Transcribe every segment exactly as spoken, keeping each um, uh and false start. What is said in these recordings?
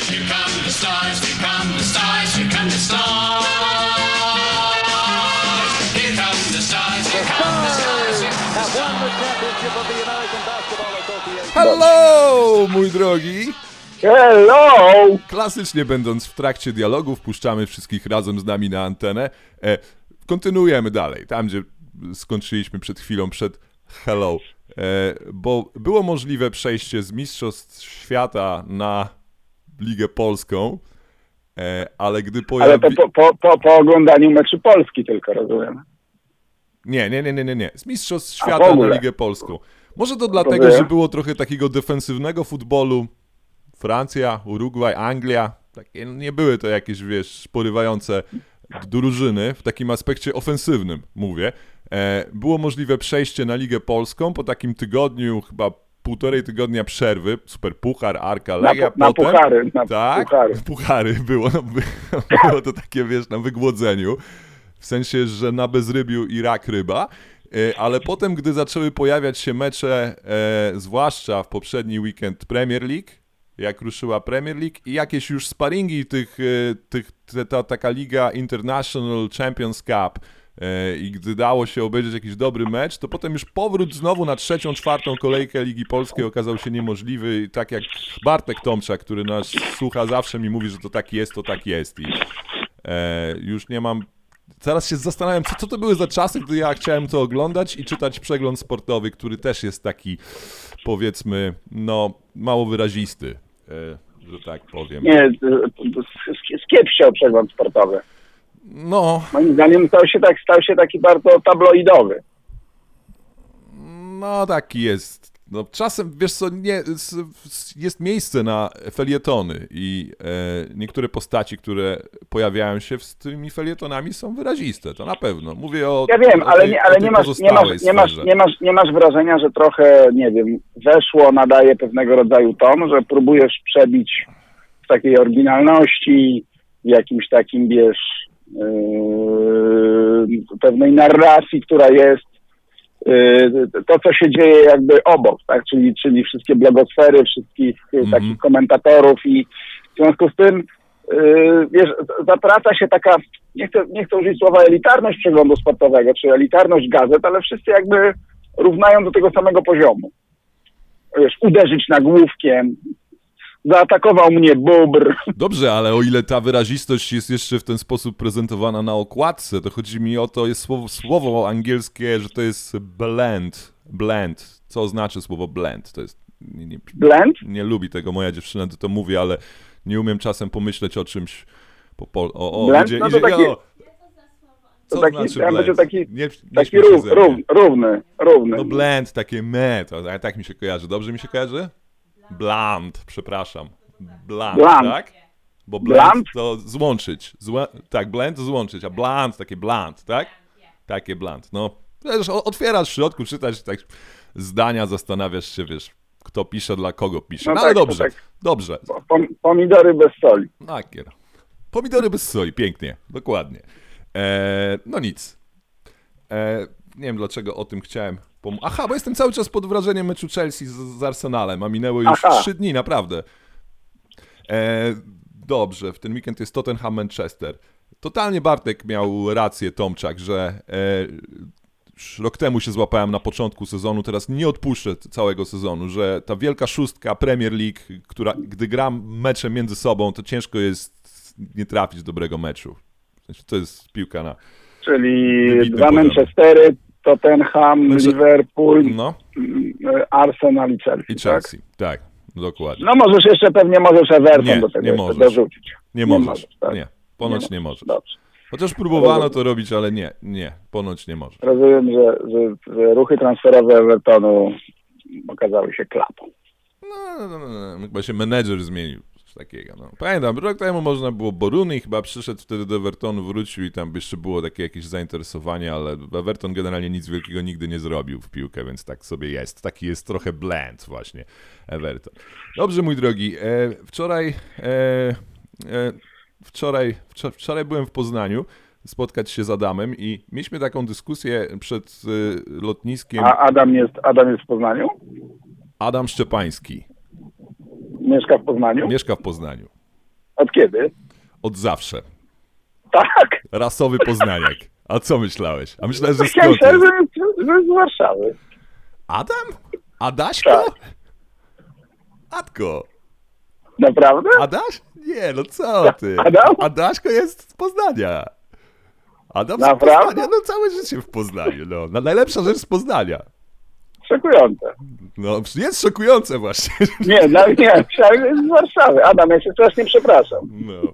here come the stars, here come the stars, here come the stars. Here come the stars, here come the stars. Have won the championship of the American Basketball Association. Hello, mój drogi! Hello! Klasycznie będąc w trakcie dialogu, wpuszczamy wszystkich razem z nami na antenę. E, kontynuujemy dalej, tam gdzie skończyliśmy przed chwilą, przed hello. E, bo było możliwe przejście z Mistrzostw Świata na Ligę Polską, e, ale gdy pojawi... Ale to po, po, po, po oglądaniu meczy Polski tylko, rozumiem. Nie, nie, nie, nie, nie, nie. Z Mistrzostw A, w Świata na ogóle. Ligę Polską. Może to dlatego, Rozumiem. że było trochę takiego defensywnego futbolu. Francja, Urugwaj, Anglia. Takie, nie były to jakieś, wiesz, porywające drużyny w takim aspekcie ofensywnym, mówię. E, było możliwe przejście na Ligę Polską po takim tygodniu, chyba półtorej tygodnia przerwy. Super Puchar, Arka, Legia. Na, na potem, puchary, na tak, puchary. puchary było, no, by, było to takie, wiesz, na wygłodzeniu. W sensie, że na bezrybiu i rak ryba. E, ale potem, gdy zaczęły pojawiać się mecze, e, zwłaszcza w poprzedni weekend Premier League, jak ruszyła Premier League i jakieś już sparingi tych, e, tych te, ta taka liga International Champions Cup e, i gdy dało się obejrzeć jakiś dobry mecz, to potem już powrót znowu na trzecią, czwartą kolejkę Ligi Polskiej okazał się niemożliwy i tak jak Bartek Tomczak, który nas słucha, zawsze mi mówi, że to tak jest, to tak jest i e, już nie mam... Teraz się zastanawiam, co, co to były za czasy, gdy ja chciałem to oglądać i czytać przegląd sportowy, który też jest taki, powiedzmy, no, mało wyrazisty, e, że tak powiem. Nie, skiepściał przegląd sportowy. No, Moim zdaniem stał się, tak, stał się taki bardzo tabloidowy. no taki jest. No, czasem, wiesz co, nie, s- s- jest miejsce na felietony i e, niektóre postaci, które pojawiają się z tymi felietonami są wyraziste, to na pewno. Mówię o Ja wiem, o ale, tej, nie, o ale tej nie, masz, nie, pozostałej masz, nie, masz, sferze. nie, masz, nie masz wrażenia, że trochę, nie wiem, weszło, nadaje pewnego rodzaju ton, że próbujesz przebić w takiej oryginalności, w jakimś takim, wiesz, yy, pewnej narracji, która jest yy, to, co się dzieje jakby obok, tak? Czyli, czyli wszystkie blogosfery, wszystkich yy, Mhm. takich komentatorów i w związku z tym Yy, wiesz, zatraca się taka, nie chcę, nie chcę użyć słowa elitarność przeglądu sportowego, czy elitarność gazet, ale wszyscy jakby równają do tego samego poziomu. Wiesz, uderzyć nagłówkiem, zaatakował mnie bóbr. Dobrze, ale o ile ta wyrazistość jest jeszcze w ten sposób prezentowana na okładce, to chodzi mi o to, jest słowo, słowo angielskie, że to jest blend. Blend. Co znaczy słowo blend? To jest... Nie, nie, Blend? nie lubi tego moja dziewczyna, to to mówi, ale nie umiem czasem pomyśleć o czymś... Po, po, o, o, Blend? idzie, No to idzie, taki- o, co To taki, znaczy ja blend? będzie taki, Nie, nie taki śmiej się rów, ze mnie. rów, równy, równy. No blend, takie me, to a tak mi się kojarzy. Dobrze mi się kojarzy? Bland, przepraszam. Bland, Bland. tak? Bo blend, Bland? to złączyć. Złe, tak, blend to złączyć, a bland, takie bland, tak? Takie bland. No, wiesz, o- otwierasz w środku, czytasz tak zdania, zastanawiasz się, wiesz, kto pisze, dla kogo pisze. No No, tak, ale to dobrze, tak. dobrze. Pom- Pomidory bez soli. Nakier. Pomidory bez soli, pięknie, dokładnie. E, no nic. E, nie wiem dlaczego o tym chciałem pom- Aha, bo jestem cały czas pod wrażeniem meczu Chelsea z, z Arsenalem, a minęło już Aha. trzy dni, naprawdę. E, dobrze, w ten weekend jest Tottenham Manchester. Totalnie Bartek miał rację, Tomczak, że e, już rok temu się złapałem na początku sezonu, teraz nie odpuszczę całego sezonu, że ta wielka szóstka Premier League, która, gdy gram mecze między sobą, to ciężko jest nie trafić dobrego meczu. W sensie to jest piłka na... Czyli Wybitny dwa poziom. Manchestery, Tottenham, Znaczy- Liverpool, No y, Arsenal i Chelsea. i Tak? Chelsea, tak, dokładnie. No możesz jeszcze, pewnie możesz Everton Nie, do tego nie jeszcze możesz. dorzucić. Nie możesz, tak? nie, ponoć Nie nie możesz. Dobrze. Chociaż próbowano to robić, ale nie, nie, ponoć nie możesz. Rozumiem, że, że, że ruchy transferowe Evertonu okazały się klapą. No, no, no, no, chyba się menedżer zmienił, coś takiego. No. Pamiętam, rok temu można było Boruny i chyba przyszedł wtedy do Evertonu, wrócił i tam jeszcze było takie jakieś zainteresowanie, ale Everton generalnie nic wielkiego nigdy nie zrobił w piłkę, więc tak sobie jest. Taki jest trochę blend właśnie Everton. Dobrze, mój drogi, e, wczoraj, e, e, wczoraj, wczor- wczoraj byłem w Poznaniu spotkać się z Adamem i mieliśmy taką dyskusję przed e, lotniskiem. A Adam jest, Adam jest w Poznaniu? Adam Szczepański. Mieszka w Poznaniu? Mieszka w Poznaniu. od kiedy? Od zawsze. Tak. Rasowy Poznaniak. A co myślałeś? A myślałeś, że Ja skąd myślałem, jest? że, że z Warszawy. Adam? Adaśko? Tak. Adko? Naprawdę? Adaś? Nie, no co ty? Adam? Adaśko jest z Poznania. Adam z Naprawdę? Poznania? No całe życie w Poznaniu, no. no. Najlepsza rzecz z Poznania. Szokujące. No, jest szokujące właśnie. Nie, no, nie, myślałem, że jest z Warszawy. Adam, ja się strasznie przepraszam. No.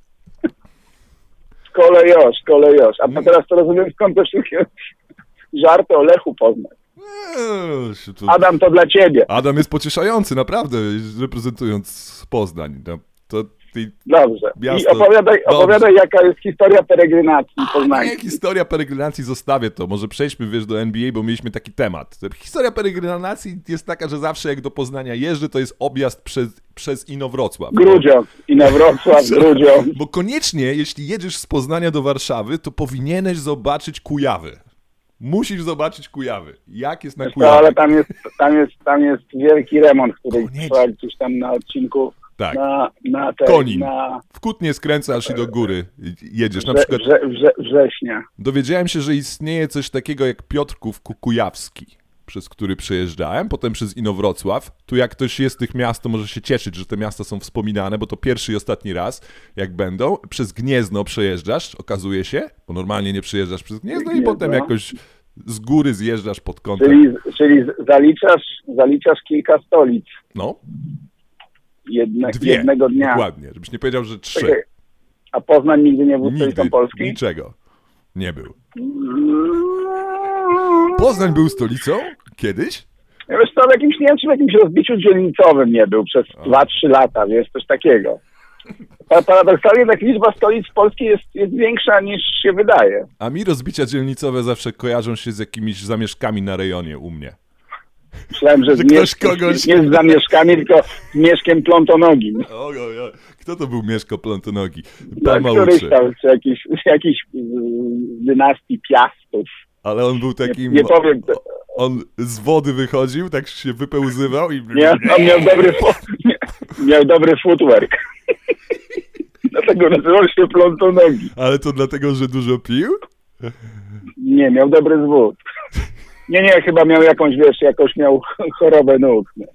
Kolejosz, kolejosz. A teraz to rozumiem, skąd te wszystkie żarty o Lechu Poznań. Eee, się tu- Adam, to dla ciebie. Adam jest pocieszający, naprawdę, reprezentując Poznań. No, to ty... Dobrze. Miasto- I opowiadaj, Dobrze. opowiadaj, jaka jest historia peregrinacji Nie, poznańskiej. historia peregrinacji zostawię to. Może przejdźmy, wiesz, do N B A, bo mieliśmy taki temat. Historia peregrinacji jest taka, że zawsze jak do Poznania jeżdżę, to jest objazd przez, przez Inowrocław. Grudziądz. I na Wrocław, Grudziądz. Bo koniecznie, jeśli jedziesz z Poznania do Warszawy, to powinieneś zobaczyć Kujawy. Musisz zobaczyć Kujawy. Jak jest na No, Kujawy? ale tam jest, tam jest, tam jest wielki remont, który Koniecznie. trwa gdzieś tam na odcinku. Tak. Na, na tej, Konin. na W Kutnie skręcasz i do góry jedziesz. Na wrze, przykład wrze, wrze, września. dowiedziałem się, że istnieje coś takiego jak Piotrków Kujawski, przez który przejeżdżałem, potem przez Inowrocław. Tu jak ktoś jest z tych miast, to może się cieszyć, że te miasta są wspominane, bo to pierwszy i ostatni raz, jak będą. Przez Gniezno przejeżdżasz, okazuje się, bo normalnie nie przejeżdżasz przez Gniezno i Gniezno. potem jakoś z góry zjeżdżasz pod kątem. Czyli, czyli zaliczasz, zaliczasz kilka stolic No, jedne, dwie, jednego dnia. dokładnie, żebyś nie powiedział, że trzy. Czekaj, a Poznań nigdy nie był Nigdy, stolicą Polski? niczego nie był. Poznań był stolicą kiedyś? Ja wiesz co, w jakimś, nie wiem, czy w jakimś rozbiciu dzielnicowym nie był przez dwa trzy lata, wiesz, coś takiego. Pa- Paradoksalnie tak liczba stolic Polski jest, jest większa niż się wydaje. A mi rozbicia dzielnicowe zawsze kojarzą się z jakimiś zamieszkami na rejonie u mnie. Myślałem, że, Że z ktoś Mieszk- kogoś- nie z zamieszkami, tylko z Mieszkiem Plątonogim. Oj, oj, oj. Kto to był Mieszko Plątonogi? No, Pan któryś Małuczy. tam, czy jakiś, z jakiejś z dynastii Piastów. Ale on był takim... Nie, nie powiem, On z wody wychodził, tak się wypełzywał i... nie, on miał dobry, fu- nie, miał dobry footwork. Dlatego nazywał się Plątonogi. Ale to dlatego, że dużo pił? Nie, miał dobry zwód. Nie, nie, chyba miał jakąś, wiesz, jakąś miał chorobę nóg. Nie.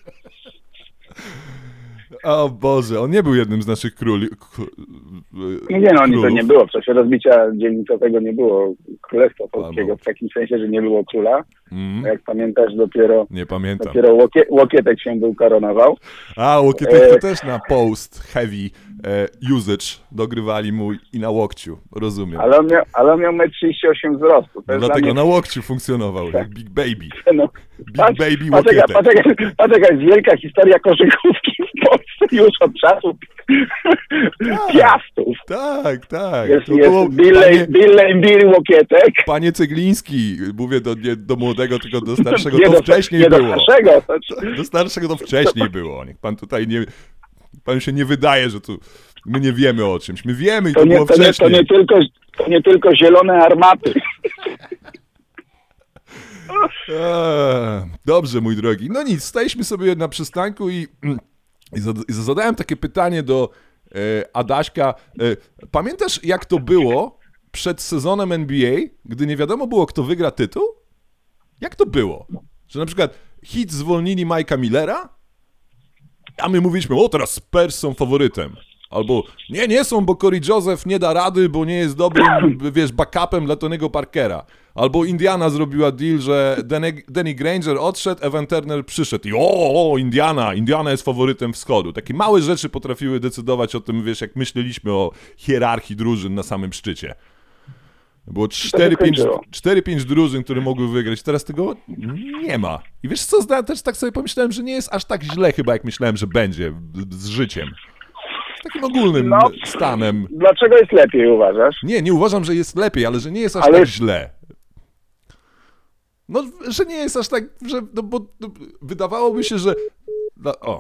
O Boże, on nie był jednym z naszych króli... k- Nie, nie, no oni to królów. nie było. W czasie rozbicia dzielnicowego nie było Królestwa Polskiego, Albo- w takim sensie, że nie było króla. Mm, Jak pamiętasz, dopiero, nie pamiętam. dopiero łokie, Łokietek się był koronował. A, Łokietek E, to też na post heavy e, usage dogrywali mu i na łokciu, rozumiem. Ale on miał, ale on miał metr trzydzieści osiem wzrostu. To No jest dlatego dla na mnie, łokciu funkcjonował, jak Big Baby. no, Big patrz, Baby patrz, jaka, Łokietek. patrz, jaka, patrz, jaka jest wielka historia koszykówki w Polsce już od czasów Piastów. Tak, tak. Jest, To było, jest Billey, panie, Billey, Bill Łokietek. panie Cegliński, mówię do, nie do młodego, tylko do starszego, Nie to do- wcześniej nie do było. starszego, to- Do starszego to wcześniej było. Niech pan tutaj nie... Panu się nie wydaje, że tu my nie wiemy o czymś. My wiemy i to, To nie, było to, nie, to, wcześniej. nie tylko, to nie tylko zielone armaty. Eee, dobrze, mój drogi. No nic, staliśmy sobie na przystanku i, i, zada, i zadałem takie pytanie do e, Adaśka. E, pamiętasz, jak to było przed sezonem N B A, gdy nie wiadomo było, kto wygra tytuł? Jak to było? Że na przykład Heat zwolnili Mike'a Millera, a my mówiliśmy, o teraz Spurs są faworytem. Albo nie, nie są, bo Corey Joseph nie da rady, bo nie jest dobrym, wiesz, backupem dla Tony'ego Parkera. Albo Indiana zrobiła deal, że Danny, Danny Granger odszedł, Evan Turner przyszedł i o, o, Indiana, Indiana jest faworytem wschodu. Takie małe rzeczy potrafiły decydować o tym, wiesz, jak myśleliśmy o hierarchii drużyn na samym szczycie. Było cztery pięć drużyn, które mogły wygrać. Teraz tego nie ma. I wiesz co, zda- też tak sobie pomyślałem, że nie jest aż tak źle chyba, jak myślałem, że będzie z życiem. Z takim ogólnym No. stanem. Dlaczego jest lepiej, uważasz? Nie, nie uważam, że jest lepiej, ale że nie jest aż Ale- tak źle. No, że nie jest aż tak, że, no bo no, wydawałoby się, że... No, o.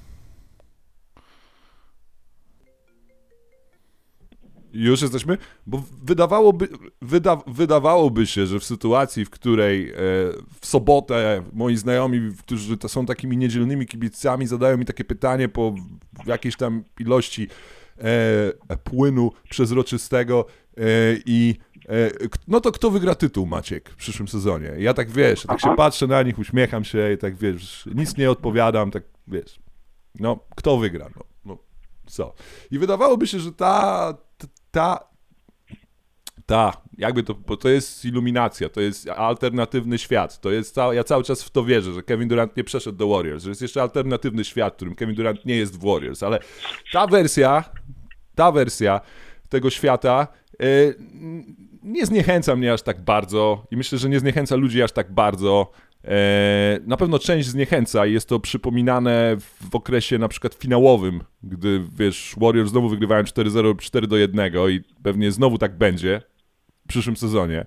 Już jesteśmy? Bo wydawałoby, wyda, wydawałoby się, że w sytuacji, w której e, w sobotę moi znajomi, którzy to są takimi niedzielnymi kibicami, zadają mi takie pytanie po jakiejś tam ilości e, płynu przezroczystego e, i e, no to kto wygra tytuł, Maciek, w przyszłym sezonie? Ja tak, wiesz, tak się patrzę na nich, uśmiecham się i tak, wiesz, nic nie odpowiadam, tak, wiesz, no, kto wygra, no, no co? I wydawałoby się, że ta, ta, ta, jakby to, bo to jest iluminacja, to jest alternatywny świat, to jest, ca- ja cały czas w to wierzę, że Kevin Durant nie przeszedł do Warriors, że jest jeszcze alternatywny świat, w którym Kevin Durant nie jest w Warriors, ale ta wersja, ta wersja tego świata yy, nie zniechęca mnie aż tak bardzo i myślę, że nie zniechęca ludzi aż tak bardzo. Yy, na pewno część zniechęca i jest to przypominane w okresie na przykład finałowym, gdy, wiesz, Warriors znowu wygrywają cztery zero, cztery do jednego i pewnie znowu tak będzie w przyszłym sezonie.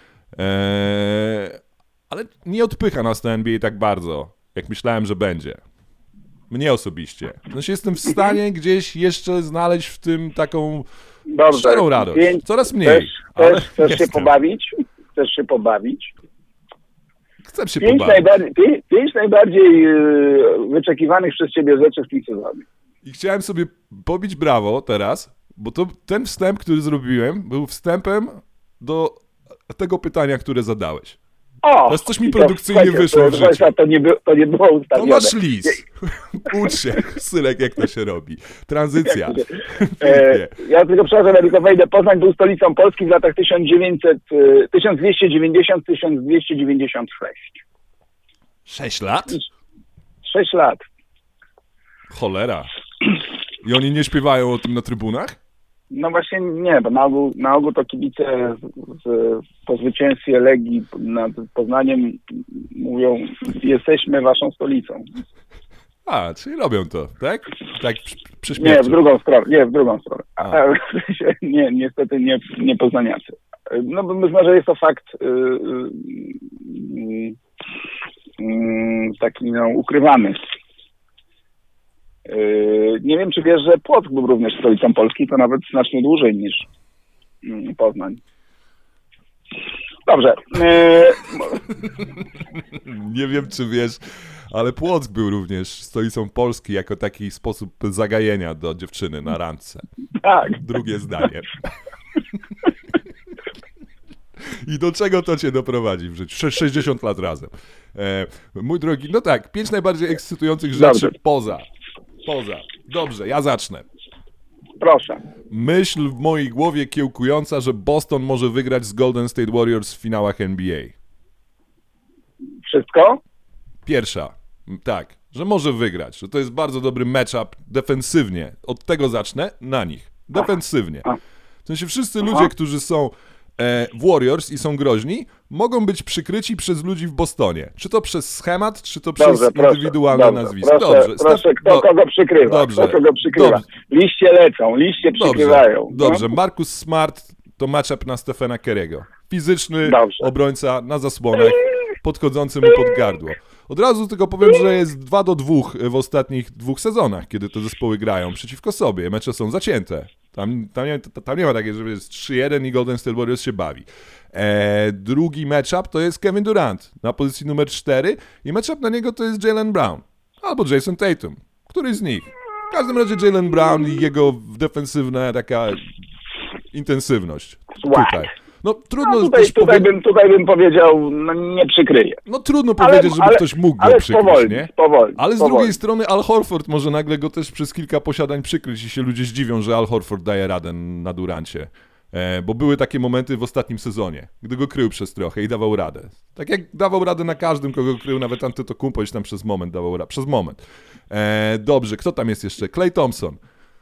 Eee, ale nie odpycha nas to N B A tak bardzo, jak myślałem, że będzie. Mnie osobiście. Znaczy jestem w stanie gdzieś jeszcze znaleźć w tym taką Dobrze. szczerą radość. Pięć, Coraz mniej. Chcesz, ale chcesz, chcesz się jestem. pobawić? Chcesz się pobawić? Chcę się Pięć, pobawić. najbardziej, pięć, pięć najbardziej yy, wyczekiwanych przez ciebie rzeczy w tym sezonie. I chciałem sobie pobić brawo teraz, bo to ten wstęp, który zrobiłem, był wstępem do tego pytania, które zadałeś. O! Teraz coś mi i to, produkcyjnie słuchajcie, wyszło to, w życiu. To nie, było, to nie było To ustawione. masz lis. Ucz się, Sylek, jak to się robi. Tranzycja. E, ja tylko przepraszam, ja tylko wejdę. Poznań był stolicą Polski w latach tysiąc dziewięćset, tysiąc dwieście dziewięćdziesiąt do tysiąc dwieście dziewięćdziesiąt sześć. Sześć lat? Sześć lat. Cholera. I oni nie śpiewają o tym na trybunach? No właśnie nie, bo na ogół, na ogół to kibice z, z, po zwycięstwie Legii nad Poznaniem mówią, jesteśmy waszą stolicą. A, czyli robią to, tak? Tak przy, przy Nie, śmierci. w drugą stronę, nie, w drugą stronę. A. A, w sensie, nie, niestety nie, nie poznaniacy. No bo być może jest to fakt yy, yy, yy, taki no, ukrywany. Yy, nie wiem, czy wiesz, że Płock był również stolicą Polski, to nawet znacznie dłużej niż yy, Poznań. Dobrze. Yy, Nie wiem, czy wiesz, ale Płock był również stolicą Polski jako taki sposób zagajenia do dziewczyny na randce. tak. Drugie zdanie. I do czego to cię doprowadzi w życiu? Sze- sześćdziesiąt lat razem. E, mój drogi, no tak, pięć najbardziej ekscytujących rzeczy Dobrze. poza. Poza. Dobrze, ja zacznę. Proszę. Myśl w mojej głowie kiełkująca, że Boston może wygrać z Golden State Warriors w finałach N B A. Wszystko? Pierwsza, tak, że może wygrać, że to jest bardzo dobry matchup defensywnie. Od tego zacznę, na nich. Defensywnie. W sensie wszyscy ludzie, którzy są e, w Warriors i są groźni, mogą być przykryci przez ludzi w Bostonie. Czy to przez schemat, czy to przez Dobrze, proszę, indywidualne dobrze, nazwisko. Proszę, Dobrze, proszę Steph- kto do- kogo przykrywa? dobrze, Kto kogo przykrywa? dobrze. Liście lecą, liście przykrywają. Dobrze, dobrze. No? Marcus Smart to matchup na Stephena Curry'ego. Fizyczny Dobrze. obrońca na zasłonach, podchodzący mu pod gardło. Od razu tylko powiem, że jest dwa do dwóch w ostatnich dwóch sezonach, kiedy te zespoły grają przeciwko sobie. Mecze są zacięte. Tam, tam, nie, tam nie ma takiej, że jest trzy jeden i Golden State Warriors się bawi. E, drugi matchup to jest Kevin Durant na pozycji numer cztery i matchup na niego to jest Jaylen Brown albo Jason Tatum. Któryś z nich. W każdym razie Jaylen Brown i jego defensywna taka intensywność. Swag. Tutaj. No trudno No, tutaj, też tutaj, powie... bym, tutaj bym powiedział, no, nie przykryje. No trudno Ale- powiedzieć, żeby ale- ktoś mógł go ale przykryć, powoli, nie? powoli, Ale z powoli. drugiej strony Al Horford może nagle go też przez kilka posiadań przykryć i się ludzie zdziwią, że Al Horford daje radę na Durancie. E, bo były takie momenty w ostatnim sezonie, gdy go krył przez trochę i dawał radę. Tak jak dawał radę na każdym, kogo krył, nawet Antetokounmpo już tam przez moment dawał radę. Przez moment. E, dobrze, kto tam jest jeszcze? Klay Thompson.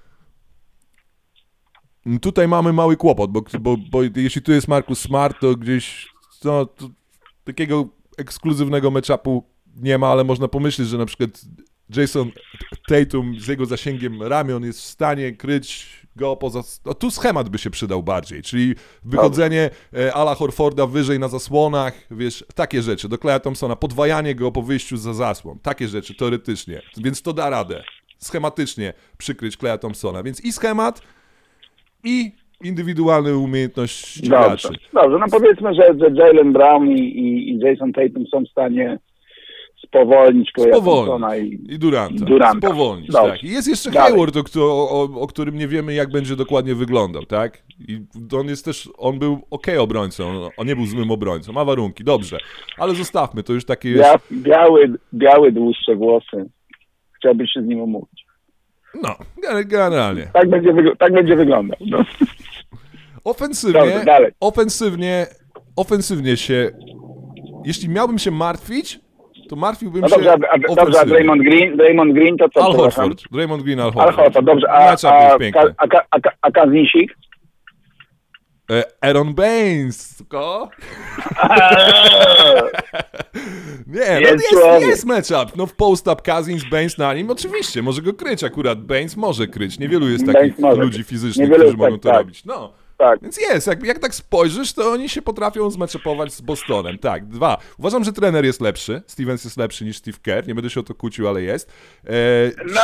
Tutaj mamy mały kłopot, bo, bo, bo jeśli tu jest Marcus Smart, to gdzieś no, to takiego ekskluzywnego matchupu nie ma, ale można pomyśleć, że na przykład Jason Tatum z jego zasięgiem ramion jest w stanie kryć go poza... No, tu schemat by się przydał bardziej, czyli wychodzenie e, Ala Horforda wyżej na zasłonach, wiesz, takie rzeczy, do Klaya Thompsona, podwajanie go po wyjściu za zasłon, takie rzeczy teoretycznie, więc to da radę schematycznie przykryć Klaya Thompsona, więc i schemat, i indywidualne umiejętności Dobrze, graczy. dobrze. No powiedzmy, że, że Jaylen Brown i, i, i Jason Tatum są w stanie spowolnić Claya Spowolnić. Thompsona i, I Duranta. i Duranta. Spowolnić, Dobrze. tak. I jest jeszcze Dalej. Hayward, o, kto- o, o którym nie wiemy, jak będzie dokładnie wyglądał, tak? I on jest też, on był okej obrońcą, on nie był złym obrońcą, ma warunki, dobrze. Ale zostawmy, to już takie jest... Bia, biały, biały, dłuższe włosy. Chciałbyś się z nim umówić. No, generalnie. Tak będzie, wygl- tak będzie wyglądał. No. Ofensywnie, Dobrze, dalej. ofensywnie, ofensywnie się... Jeśli miałbym się martwić, to martwiłbym No się dobrze, a, a, dobrze, a ofensywnie. Draymond Green, Draymond Green to co? Al przepraszam? Horford, Draymond Green, Al Al Horford. Horford, dobrze. A, Matchup a, jest piękny. a, a, a, a Kaznisik? E, Aaron Baines, tylko... Nie, no Jest jest, człowiek. jest matchup. No w post-up Cousins, Baines na nim, oczywiście, może go kryć akurat. Baines może kryć. Niewielu jest takich Baines może ludzi kryć. fizycznych, Niewielu którzy jest mogą tak, to tak. robić. No. Tak. Więc jest, jak, jak tak spojrzysz, to oni się potrafią zmatchupować z Bostonem. Tak, dwa. Uważam, że trener jest lepszy. Stevens jest lepszy niż Steve Kerr. Nie będę się o to kłócił, ale jest. E, No,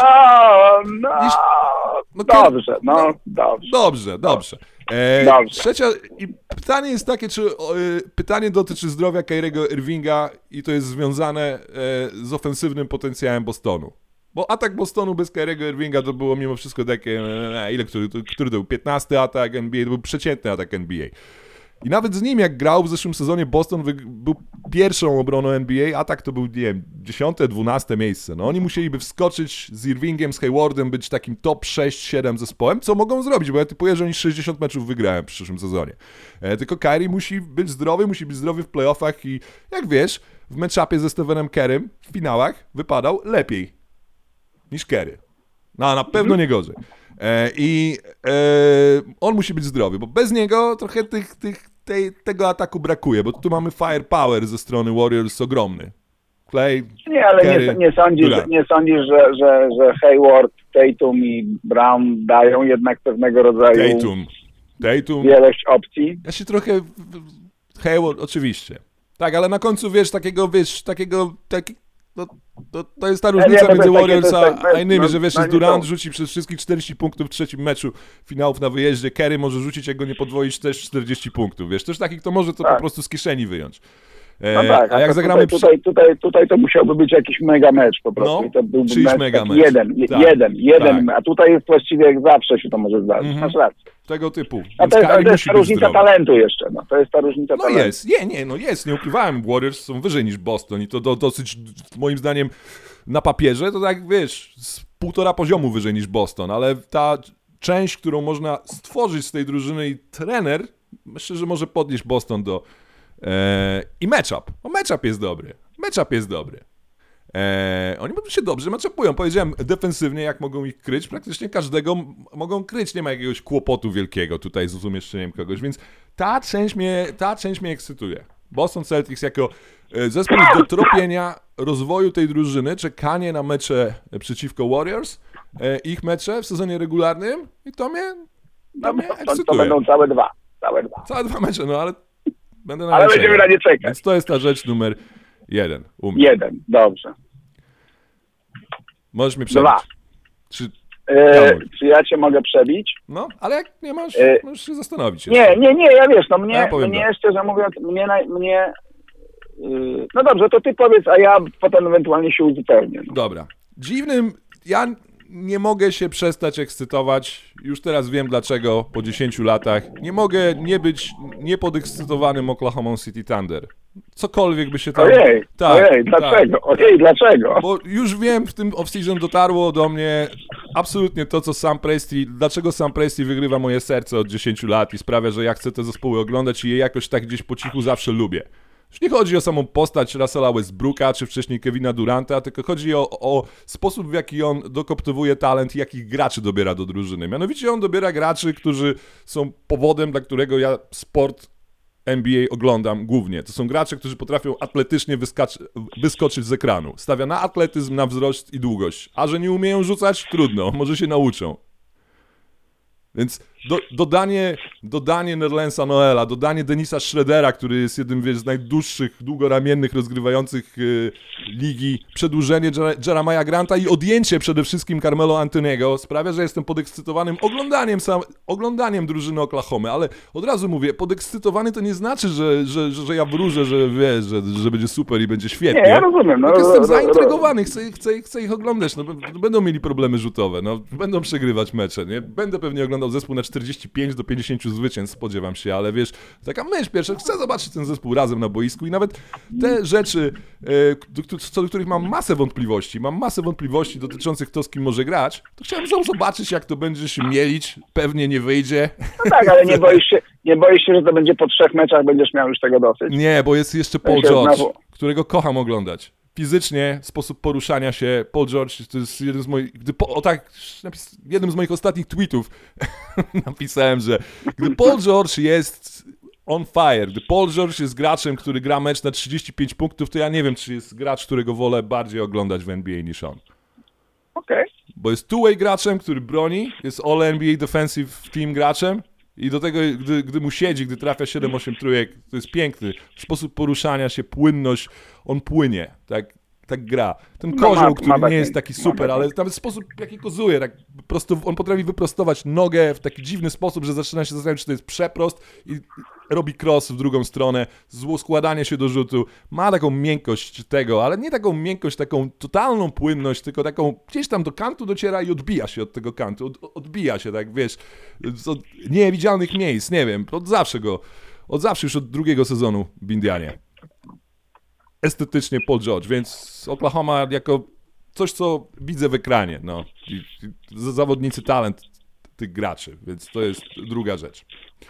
no, Niż- no, dobrze, no, no. dobrze. Dobrze, dobrze. E, Dobrze. Trzecia, i pytanie jest takie, czy o, y, pytanie dotyczy zdrowia Kyriego Irvinga i to jest związane e, z ofensywnym potencjałem Bostonu. Bo atak Bostonu bez Kyriego Irvinga to było mimo wszystko takie, e, ile, który, który to był? piętnasty atak N B A, to był przeciętny atak N B A. I nawet z nim, jak grał w zeszłym sezonie, Boston wy, był pierwszą obroną N B A, atak to był, nie wiem, dziesiąte, dwunaste miejsce. No oni musieliby wskoczyć z Irvingiem, z Haywardem, być takim top sześć siedem zespołem, co mogą zrobić, bo ja typuję, że oni sześćdziesiąt meczów wygrałem w przyszłym sezonie. E, tylko Kyrie musi być zdrowy, musi być zdrowy w playoffach i jak wiesz, w matchupie ze Stephenem Kerrym w finałach wypadał lepiej niż Kerry. No, a na pewno nie gorzej. E, I e, on musi być zdrowy, bo bez niego trochę tych, tych, tej, tego ataku brakuje, bo tu mamy firepower ze strony Warriors ogromny. Clay, Nie, ale Kerry, nie, nie sądzisz, Durant. nie sądzisz że, że, że Hayward, Tatum i Brown dają jednak pewnego rodzaju Tatum. Tatum. wielość opcji? Ja się trochę... Hayward, oczywiście. Tak, ale na końcu, wiesz, takiego, wiesz, takiego... Taki, no, to, to jest ta różnica nie, to między jest takie- Warriors to jest a, tak- a innymi, no, że wiesz, no jest nie Durant są. rzuci przez wszystkich czterdzieści punktów w trzecim meczu finałów na wyjeździe, Kerry może rzucić, jak go nie podwoisz, też czterdzieści punktów, wiesz, też taki, kto może to Tak. po prostu z kieszeni wyjąć. E, No tak, a jak to zagramy... tutaj, tutaj, tutaj, tutaj to musiałby być jakiś mega mecz po prostu. No, I to byłby czyjś mecz, mega taki mecz. jeden, je- Tak, jeden, jeden, tak. a tutaj jest właściwie jak zawsze się to może zdarzyć. Mhm. Masz rację. tego typu. A Więc to jest, ale Kyrie to jest musi ta być różnica zdrowy. talentu jeszcze, no. To jest ta różnica No talentu. jest, nie, nie, no jest, nie ukrywałem, Warriors są wyżej niż Boston i to do, dosyć, moim zdaniem, na papierze to tak, wiesz, z półtora poziomu wyżej niż Boston, ale ta część, którą można stworzyć z tej drużyny i trener, myślę, że może podnieść Boston do... E, I matchup, bo matchup jest dobry, matchup jest dobry. Eee, oni się dobrze matchupują. Powiedziałem defensywnie, jak mogą ich kryć. Praktycznie każdego m- mogą kryć. Nie ma jakiegoś kłopotu wielkiego tutaj z umieszczeniem kogoś, więc ta część mnie, ta część mnie ekscytuje. Boston Celtics jako e, zespół do tropienia rozwoju tej drużyny, czekanie na mecze przeciwko Warriors, e, ich mecze w sezonie regularnym i to mnie, to No, mnie to, to, to ekscytuje. będą całe dwa. Całe dwa. Całe dwa mecze, no ale będę na Ale nie będziemy czekał. na nie czekać. Więc to jest ta rzecz numer jeden u mnie. Jeden, dobrze. Możesz mnie przebić. Dwa. Czy... E, Dawaj. czy ja cię mogę przebić? No, ale jak nie masz, E, możesz się zastanowić. Nie, jeszcze. nie, nie, ja wiesz, no mnie, Ja powiem mnie tak. szczerze mówiąc, mnie, naj- mnie yy, no dobrze, to ty powiedz, a ja potem ewentualnie się uzupełnię. No. Dobra. Dziwnym, ja nie mogę się przestać ekscytować, już teraz wiem dlaczego, po dziesięciu latach. Nie mogę nie być niepodekscytowanym Oklahoma City Thunder. Cokolwiek by się tam... Ojej, Tak, ojej, tak. dlaczego? Ojej, dlaczego? Bo już wiem, w tym off-season dotarło do mnie absolutnie to, co Sam Presti, dlaczego Sam Presti wygrywa moje serce od dziesięciu lat i sprawia, że ja chcę te zespoły oglądać i je jakoś tak gdzieś po cichu zawsze lubię. Już nie chodzi o samą postać Russella Westbrooka, czy wcześniej Kevina Duranta, tylko chodzi o, o sposób, w jaki on dokoptowuje talent i jakich graczy dobiera do drużyny. Mianowicie on dobiera graczy, którzy są powodem, dla którego ja sport N B A oglądam głównie. To są gracze, którzy potrafią atletycznie wyskacz- wyskoczyć z ekranu. Stawia na atletyzm, na wzrost i długość. A że nie umieją rzucać? Trudno, może się nauczą. Więc do, dodanie, dodanie Nerlensa Noela, dodanie Denisa Schroedera, który jest jednym wiesz, z najdłuższych, długoramiennych rozgrywających y, ligi, przedłużenie Jer- Jeremiah Granta i odjęcie przede wszystkim Carmelo Antoniego sprawia, że jestem podekscytowanym oglądaniem, sam, oglądaniem drużyny Oklahomy, ale od razu mówię, podekscytowany to nie znaczy, że, że, że, że ja wróżę, że wiesz, że, że będzie super i będzie świetnie. Nie, ja rozumiem. No, no, jestem ro, zaintrygowany, chcę, chcę, chcę ich oglądać, no, będą mieli problemy rzutowe, no, będą przegrywać mecze, nie? Będę pewnie oglądał zespół na czterdzieści pięć do pięćdziesięciu zwycięstw, spodziewam się, ale wiesz, taka myśl pierwsza, chcę zobaczyć ten zespół razem na boisku i nawet te rzeczy, e, co do których mam masę wątpliwości, mam masę wątpliwości dotyczących kto z kim może grać, to chciałem zobaczyć, jak to będzie się mielić, pewnie nie wyjdzie. No tak, ale nie boisz się, nie boisz się, że to będzie po trzech meczach, będziesz miał już tego dosyć? Nie, bo jest jeszcze Paul Ja się George, znowu- którego kocham oglądać. Fizycznie, sposób poruszania się, Paul George to jest jeden z moich, gdy po, o tak, napis, jednym z moich ostatnich tweetów napisałem, że gdy Paul George jest on fire, gdy Paul George jest graczem, który gra mecz na trzydzieści pięć punktów, to ja nie wiem, czy jest gracz, którego wolę bardziej oglądać w N B A niż on. Okej. Bo jest two-way graczem, który broni, jest all N B A defensive team graczem i do tego, gdy, gdy mu siedzi, gdy trafia siedem osiem trójek, to jest piękny. Sposób poruszania się, płynność, on płynie, tak, tak gra. Ten No kozioł, ma- który ma nie taki- jest taki ma super, taki. ale nawet sposób, jaki kozuje, tak prosto, on potrafi wyprostować nogę w taki dziwny sposób, że zaczyna się zastanawiać, czy to jest przeprost i robi cross w drugą stronę, zło składanie się do rzutu, ma taką miękkość tego, ale nie taką miękkość, taką totalną płynność, tylko taką gdzieś tam do kantu dociera i odbija się od tego kantu, od, odbija się, tak wiesz, z od niewidzialnych miejsc, nie wiem, od zawsze go, od zawsze już od drugiego sezonu w Indianie. Estetycznie Paul George, więc Oklahoma jako coś, co widzę w ekranie, no, I, i zawodnicy talent tych graczy, więc to jest druga rzecz.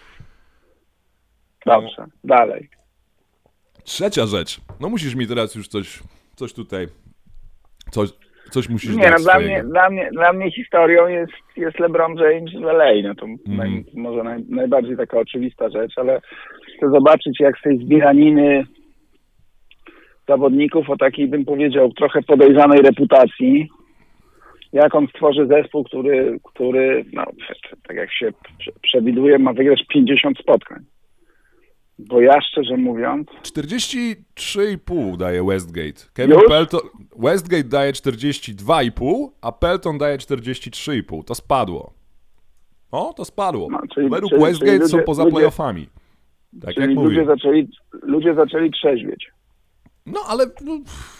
Dobrze, dalej. Trzecia rzecz. No musisz mi teraz już coś, coś tutaj, coś, coś musisz Nie, no dać dla swojego. mnie, dla, mnie, dla mnie historią jest, jest LeBron James w L A. No to naj, może naj, najbardziej taka oczywista rzecz, ale chcę zobaczyć, jak z tej zbieraniny zawodników o takiej, bym powiedział, trochę podejrzanej reputacji, jak on stworzy zespół, który, który no, tak jak się przewiduje, ma wygrać pięćdziesiąt spotkań. Bo ja szczerze mówiąc... czterdzieści trzy i pół daje Westgate. Kevin Już? Pelton, Westgate daje czterdzieści dwa i pół, a Pelton daje czterdzieści trzy i pół. To spadło. O, to spadło. No, czyli- Według czyli- Westgate czyli są ludzie- poza ludzie- playoffami. Tak czyli jak ludzie mówię. zaczęli, ludzie zaczęli trzeźwieć. No, ale... No,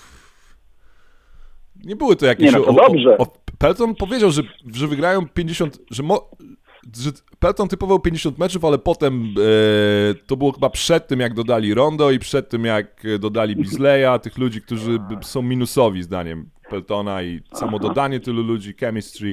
nie były to jakieś... Nie, no to o- o- dobrze. O, Pelton powiedział, że, że wygrają pięćdziesiąt... Że, mo, że Pelton typował pięćdziesiąt meczów, ale potem e, to było chyba przed tym, jak dodali Rondo i przed tym, jak dodali Beasleya, tych ludzi, którzy b- są minusowi zdaniem Peltona i samo dodanie tylu ludzi, chemistry.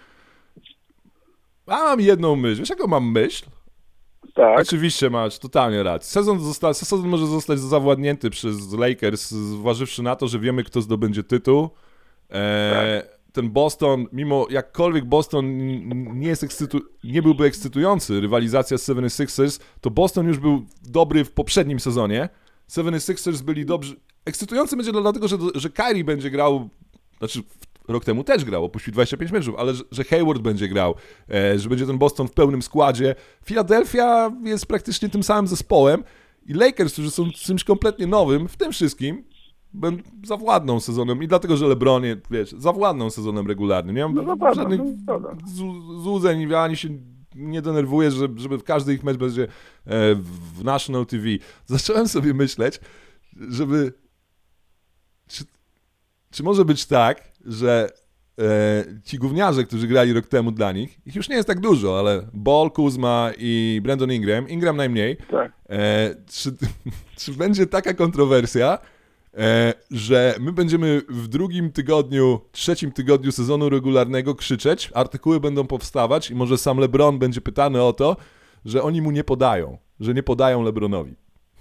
A mam jedną myśl. Wiesz, jaką mam myśl? Tak. Oczywiście masz totalnie rację. Sezon, zosta- sezon może zostać zawładnięty przez Lakers, zważywszy na to, że wiemy, kto zdobędzie tytuł. E, ten Boston, mimo jakkolwiek Boston n- nie, jest ekscytu- nie byłby ekscytujący, rywalizacja z seventy-sixers, to Boston już był dobry w poprzednim sezonie. seventy-sixers byli dobrzy. Ekscytujący będzie dlatego, że, że Kyrie będzie grał, znaczy rok temu też grał, opuścił dwadzieścia pięć meczów, ale że, że Hayward będzie grał, e, że będzie ten Boston w pełnym składzie. Philadelphia jest praktycznie tym samym zespołem i Lakers, którzy są czymś kompletnie nowym, w tym wszystkim będą zawładną sezonem i dlatego, że LeBron, wiesz, zawładną sezonem regularnym. Nie mam No zawładną, żadnych no zgoda. z- złudzeń, ani się nie denerwuję, że, żeby w każdy ich mecz będzie e, w National T V. Zacząłem sobie myśleć, żeby czy, czy może być tak, że e, ci gówniarze, którzy grali rok temu dla nich, ich już nie jest tak dużo, ale Ball, Kuzma i Brandon Ingram, Ingram najmniej, Tak. e, czy, czy będzie taka kontrowersja, e, że my będziemy w drugim tygodniu, trzecim tygodniu sezonu regularnego krzyczeć, artykuły będą powstawać i może sam LeBron będzie pytany o to, że oni mu nie podają, że nie podają LeBronowi.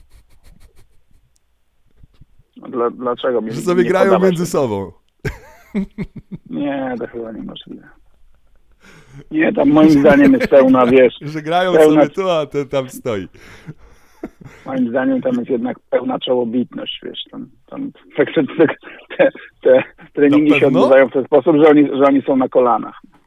Dla, dlaczego? Mi, Że sobie nie grają podoba między się. sobą. Nie, to chyba niemożliwe. Nie, tam moim zdaniem jest pełna, wiesz, Że grają Pełna- sobie tu, a ten tam stoi. moim zdaniem tam jest jednak pełna czołobitność, wiesz, tam, tam te, te, te treningi Na się pewno? odbywają w ten sposób, że oni, że oni są na kolanach.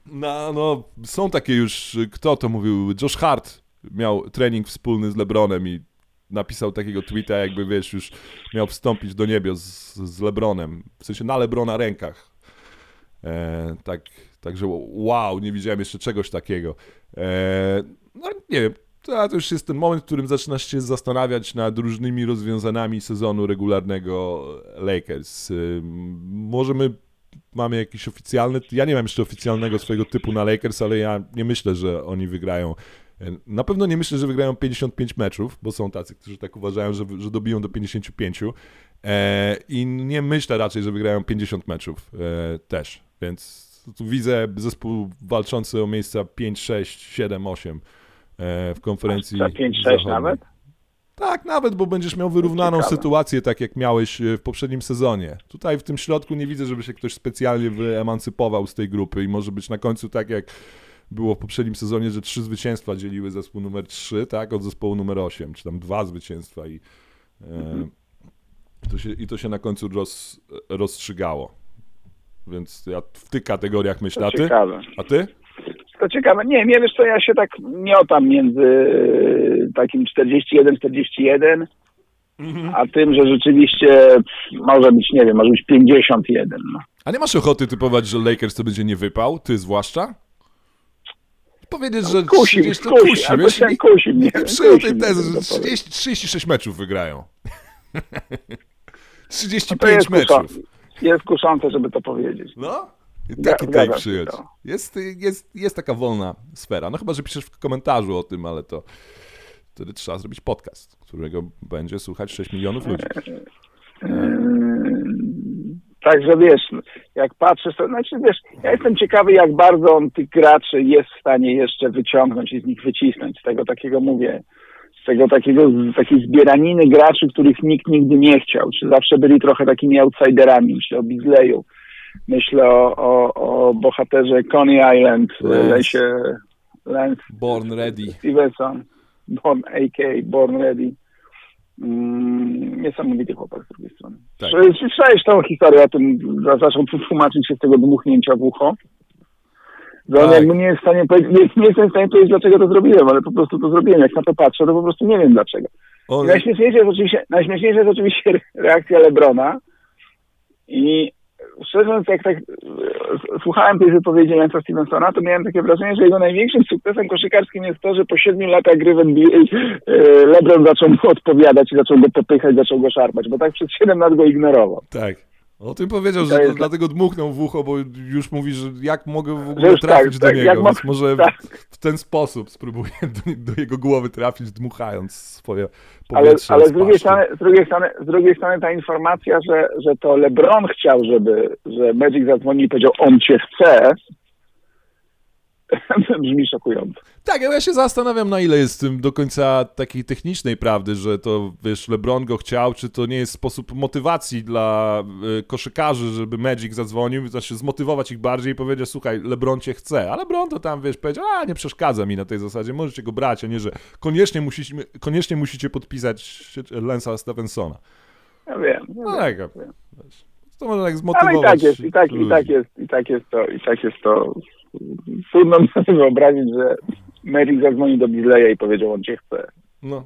No, no, są takie już, kto to mówił, Josh Hart miał trening wspólny z LeBronem i napisał takiego tweeta, jakby wiesz, już miał wstąpić do niebios z, z LeBronem, w sensie na LeBrona rękach. E, tak, także wow, nie widziałem jeszcze czegoś takiego. E, no nie wiem, to, to już jest ten moment, w którym zaczynasz się zastanawiać nad różnymi rozwiązaniami sezonu regularnego Lakers. E, może my mamy jakiś oficjalny, ja nie mam jeszcze oficjalnego swojego typu na Lakers, ale ja nie myślę, że oni wygrają. Na pewno nie myślę, że wygrają pięćdziesiąt pięć meczów, bo są tacy, którzy tak uważają, że, że dobiją do pięćdziesiąt pięć. E, I nie myślę raczej, że wygrają pięćdziesiąt meczów e, też. Więc tu widzę zespół walczący o miejsca pięć, sześć, siedem, osiem e, w konferencji pięć sześć nawet? Tak, nawet, bo będziesz miał wyrównaną Ciekawe. sytuację, tak jak miałeś w poprzednim sezonie. Tutaj w tym środku nie widzę, żeby się ktoś specjalnie wyemancypował z tej grupy i może być na końcu tak, jak było w poprzednim sezonie, że trzy zwycięstwa dzieliły zespół numer trzy, tak, od zespołu numer osiem, czy tam dwa zwycięstwa i, e, to, się, i to się na końcu roz, rozstrzygało. Więc ja w tych kategoriach myślę, a ty? Ciekawe. A ty? To ciekawe. Nie, nie wiesz co, ja się tak miotam między y, takim czterdzieści jeden czterdzieści jeden, mhm. a tym, że rzeczywiście może być, nie wiem, może być pięćdziesiąt jeden. No. A nie masz ochoty typować, że Lakers to będzie nie wypał? Ty zwłaszcza? Powiedzieć, że kusi, trzydzieści, to kusi, kusi, albo wiesz, się i- kusi mnie, i przyjął tej kusi tezy, mnie, że to powiem. trzydzieści, trzydzieści sześć meczów wygrają. trzydzieści No to pięć jest meczów. kuszące, jest kuszące, żeby to powiedzieć. No? I Zga- taki take zgadzam się, przyjąć. to. Jest, jest, jest taka wolna sfera. No chyba, że piszesz w komentarzu o tym, ale to wtedy trzeba zrobić podcast, którego będzie słuchać sześć milionów ludzi. Także wiesz, jak patrzysz, to znaczy wiesz, ja jestem ciekawy, jak bardzo on tych graczy jest w stanie jeszcze wyciągnąć i z nich wycisnąć, z tego takiego, mówię, z tego takiego, z takiej zbieraniny graczy, których nikt nigdy nie chciał, czy zawsze byli trochę takimi outsiderami, myślę o Beasleyu, myślę o, o, o bohaterze Coney Island, Lance. Lance, Lance Born ready. Stevenson, Born A K, Born Ready. Mm, niesamowity chłopak z drugiej strony. Tak. Słyszałeś tą historię o tym, że zaczął tłumaczyć się z tego dmuchnięcia w ucho? Że on Tak. jakby nie jest w stanie powiedzieć, nie, nie jestem w stanie powiedzieć, dlaczego to zrobiłem, ale po prostu to zrobiłem. Jak na to patrzę, to po prostu nie wiem dlaczego. On, I najśmieszniejsze jest oczywiście, najśmieszniejsza jest oczywiście reakcja LeBrona i szczerze mówiąc, jak tak e, słuchałem tej wypowiedzi Lance'a Stevensona, to miałem takie wrażenie, że jego największym sukcesem koszykarskim jest to, że po siedmiu latach gry w N B A e, LeBron zaczął mu odpowiadać i zaczął go popychać, zaczął go szarpać, bo tak przez siedem lat go ignorował. tak. O tym powiedział, To że jest- dlatego dmuchnął w ucho, bo już mówi, że jak mogę w Że ogóle już trafić tak, do tak, niego, jak więc mo- może tak. w, w ten sposób spróbuję do, do jego głowy trafić, dmuchając swoje Ale, powietrze ale z z, drugiej paszczy. strony, z, drugiej strony, z drugiej strony ta informacja, że, że to LeBron chciał, żeby, że Magic zadzwonił i powiedział, on cię chce, brzmi szokująco. Tak, ale ja się zastanawiam, na ile jest w tym do końca takiej technicznej prawdy, że to, wiesz, LeBron go chciał, czy to nie jest sposób motywacji dla y, koszykarzy, żeby Magic zadzwonił, znaczy zmotywować ich bardziej i powiedział, słuchaj, LeBron cię chce, a LeBron to tam, wiesz, powiedział, a nie przeszkadza mi na tej zasadzie, możecie go brać, a nie, że koniecznie musicie, koniecznie musicie podpisać Lance'a Stevensona. Ja wiem. Ja No wiem. tak, wiesz, to można tak zmotywować Ale i tak jest, i tak, i ludzi. tak jest, i tak jest to, i tak jest to. Trudno mi sobie wyobrazić, że Magic zadzwonił do Beasleya i powiedział, on cię chce. No.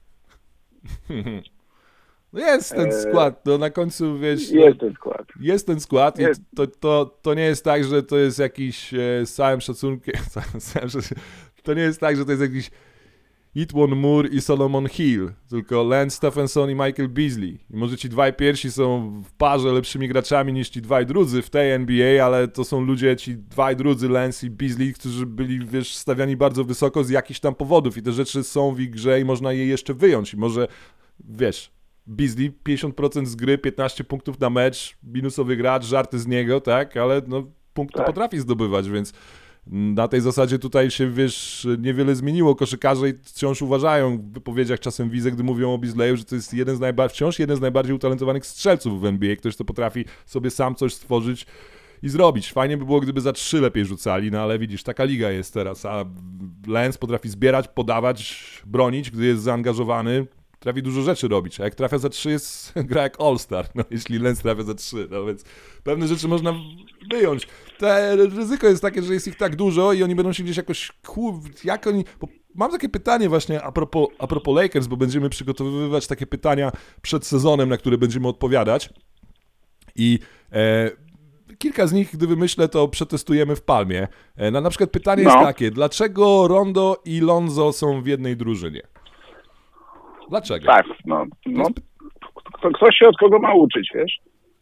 No jest ten Eee, skład, no na końcu, wiesz... no, Jest ten skład. Jest ten skład Jest. i to, to, to nie jest tak, że to jest jakiś e, z całym szacunkiem, z całym szacunkiem, to nie jest tak, że to jest jakiś Etwan Moore i Solomon Hill, tylko Lance Stephenson i Michael Beasley. I może ci dwaj pierwsi są w parze lepszymi graczami niż ci dwaj drudzy w tej N B A, ale to są ludzie, ci dwaj drudzy, Lance i Beasley, którzy byli, wiesz, stawiani bardzo wysoko z jakichś tam powodów i te rzeczy są w ich grze i można je jeszcze wyjąć i może, wiesz, Beasley pięćdziesiąt procent z gry, piętnaście punktów na mecz, minusowy gracz, żarty z niego, tak, ale no punkty Tak. potrafi zdobywać, więc na tej zasadzie tutaj się, wiesz, niewiele zmieniło. Koszykarze wciąż uważają w wypowiedziach czasem widzę, gdy mówią o Beasleyu, że to jest jeden z najba- wciąż jeden z najbardziej utalentowanych strzelców w N B A, ktoś, kto potrafi sobie sam coś stworzyć i zrobić. Fajnie by było, gdyby za trzy lepiej rzucali, no ale widzisz, taka liga jest teraz, a Lance potrafi zbierać, podawać, bronić, gdy jest zaangażowany, trafi dużo rzeczy robić, a jak trafia za trzy, jest, gra jak All-Star, no jeśli Lens trafia za trzy, no więc pewne rzeczy można wyjąć. Te ryzyko jest takie, że jest ich tak dużo i oni będą się gdzieś jakoś, kur... jak oni... Bo mam takie pytanie właśnie a propos, a propos Lakers, bo będziemy przygotowywać takie pytania przed sezonem, na które będziemy odpowiadać i e, kilka z nich, gdy wymyślę, to przetestujemy w Palmie. E, na, na przykład pytanie No. jest takie, dlaczego Rondo i Lonzo są w jednej drużynie? Dlaczego? Tak, no, no kto, ktoś się od kogo ma uczyć, wiesz?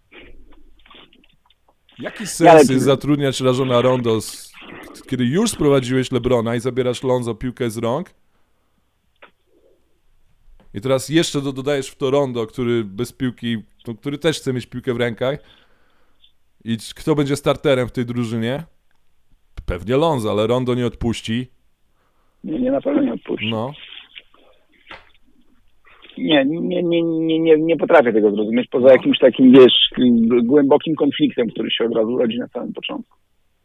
Jaki Ja sens lepiej- jest zatrudniać Rajona Rondo, z, kiedy już sprowadziłeś LeBrona i zabierasz Lonzo piłkę z rąk? I teraz jeszcze do, dodajesz w to Rondo, który bez piłki, no, który też chce mieć piłkę w rękach. I c- kto będzie starterem w tej drużynie? Pewnie Lonzo, ale Rondo nie odpuści. Nie, nie, na pewno nie odpuszczę. No. Nie, nie, nie, nie, nie, nie potrafię tego zrozumieć, poza jakimś takim, wiesz, g- głębokim konfliktem, który się od razu rodzi na samym początku.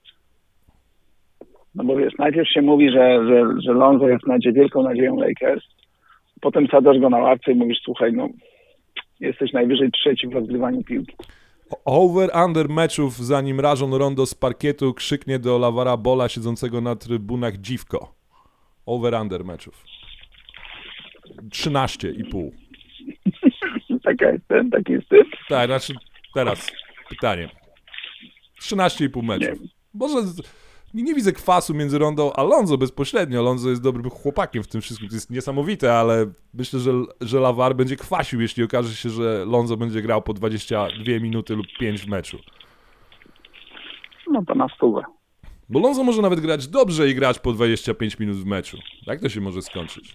No bo wiesz, najpierw się mówi, że, że, że Lonzo jest nadzie, wielką nadzieją Lakers, potem sadzasz go na ławce i mówisz, słuchaj, no jesteś najwyżej trzeci w rozgrywaniu piłki. Over-under meczów, zanim Rajon Rondo z parkietu krzyknie do Lavara Bola siedzącego na trybunach dziwko. Over-under meczów. trzynaście i pół. Taka jest ten, taki jest typ. Tak, znaczy teraz pytanie. trzynaście i pół meczów. Może z- nie, nie widzę kwasu między Rondo a Lonzo bezpośrednio. Lonzo jest dobrym chłopakiem w tym wszystkim. To jest niesamowite, ale myślę, że, że Lavar będzie kwasił, jeśli okaże się, że Lonzo będzie grał po dwadzieścia dwie minuty lub pięć w meczu. No to na stówę. Bo Lonzo może nawet grać dobrze i grać po dwadzieścia pięć minut w meczu. Jak to się może skończyć?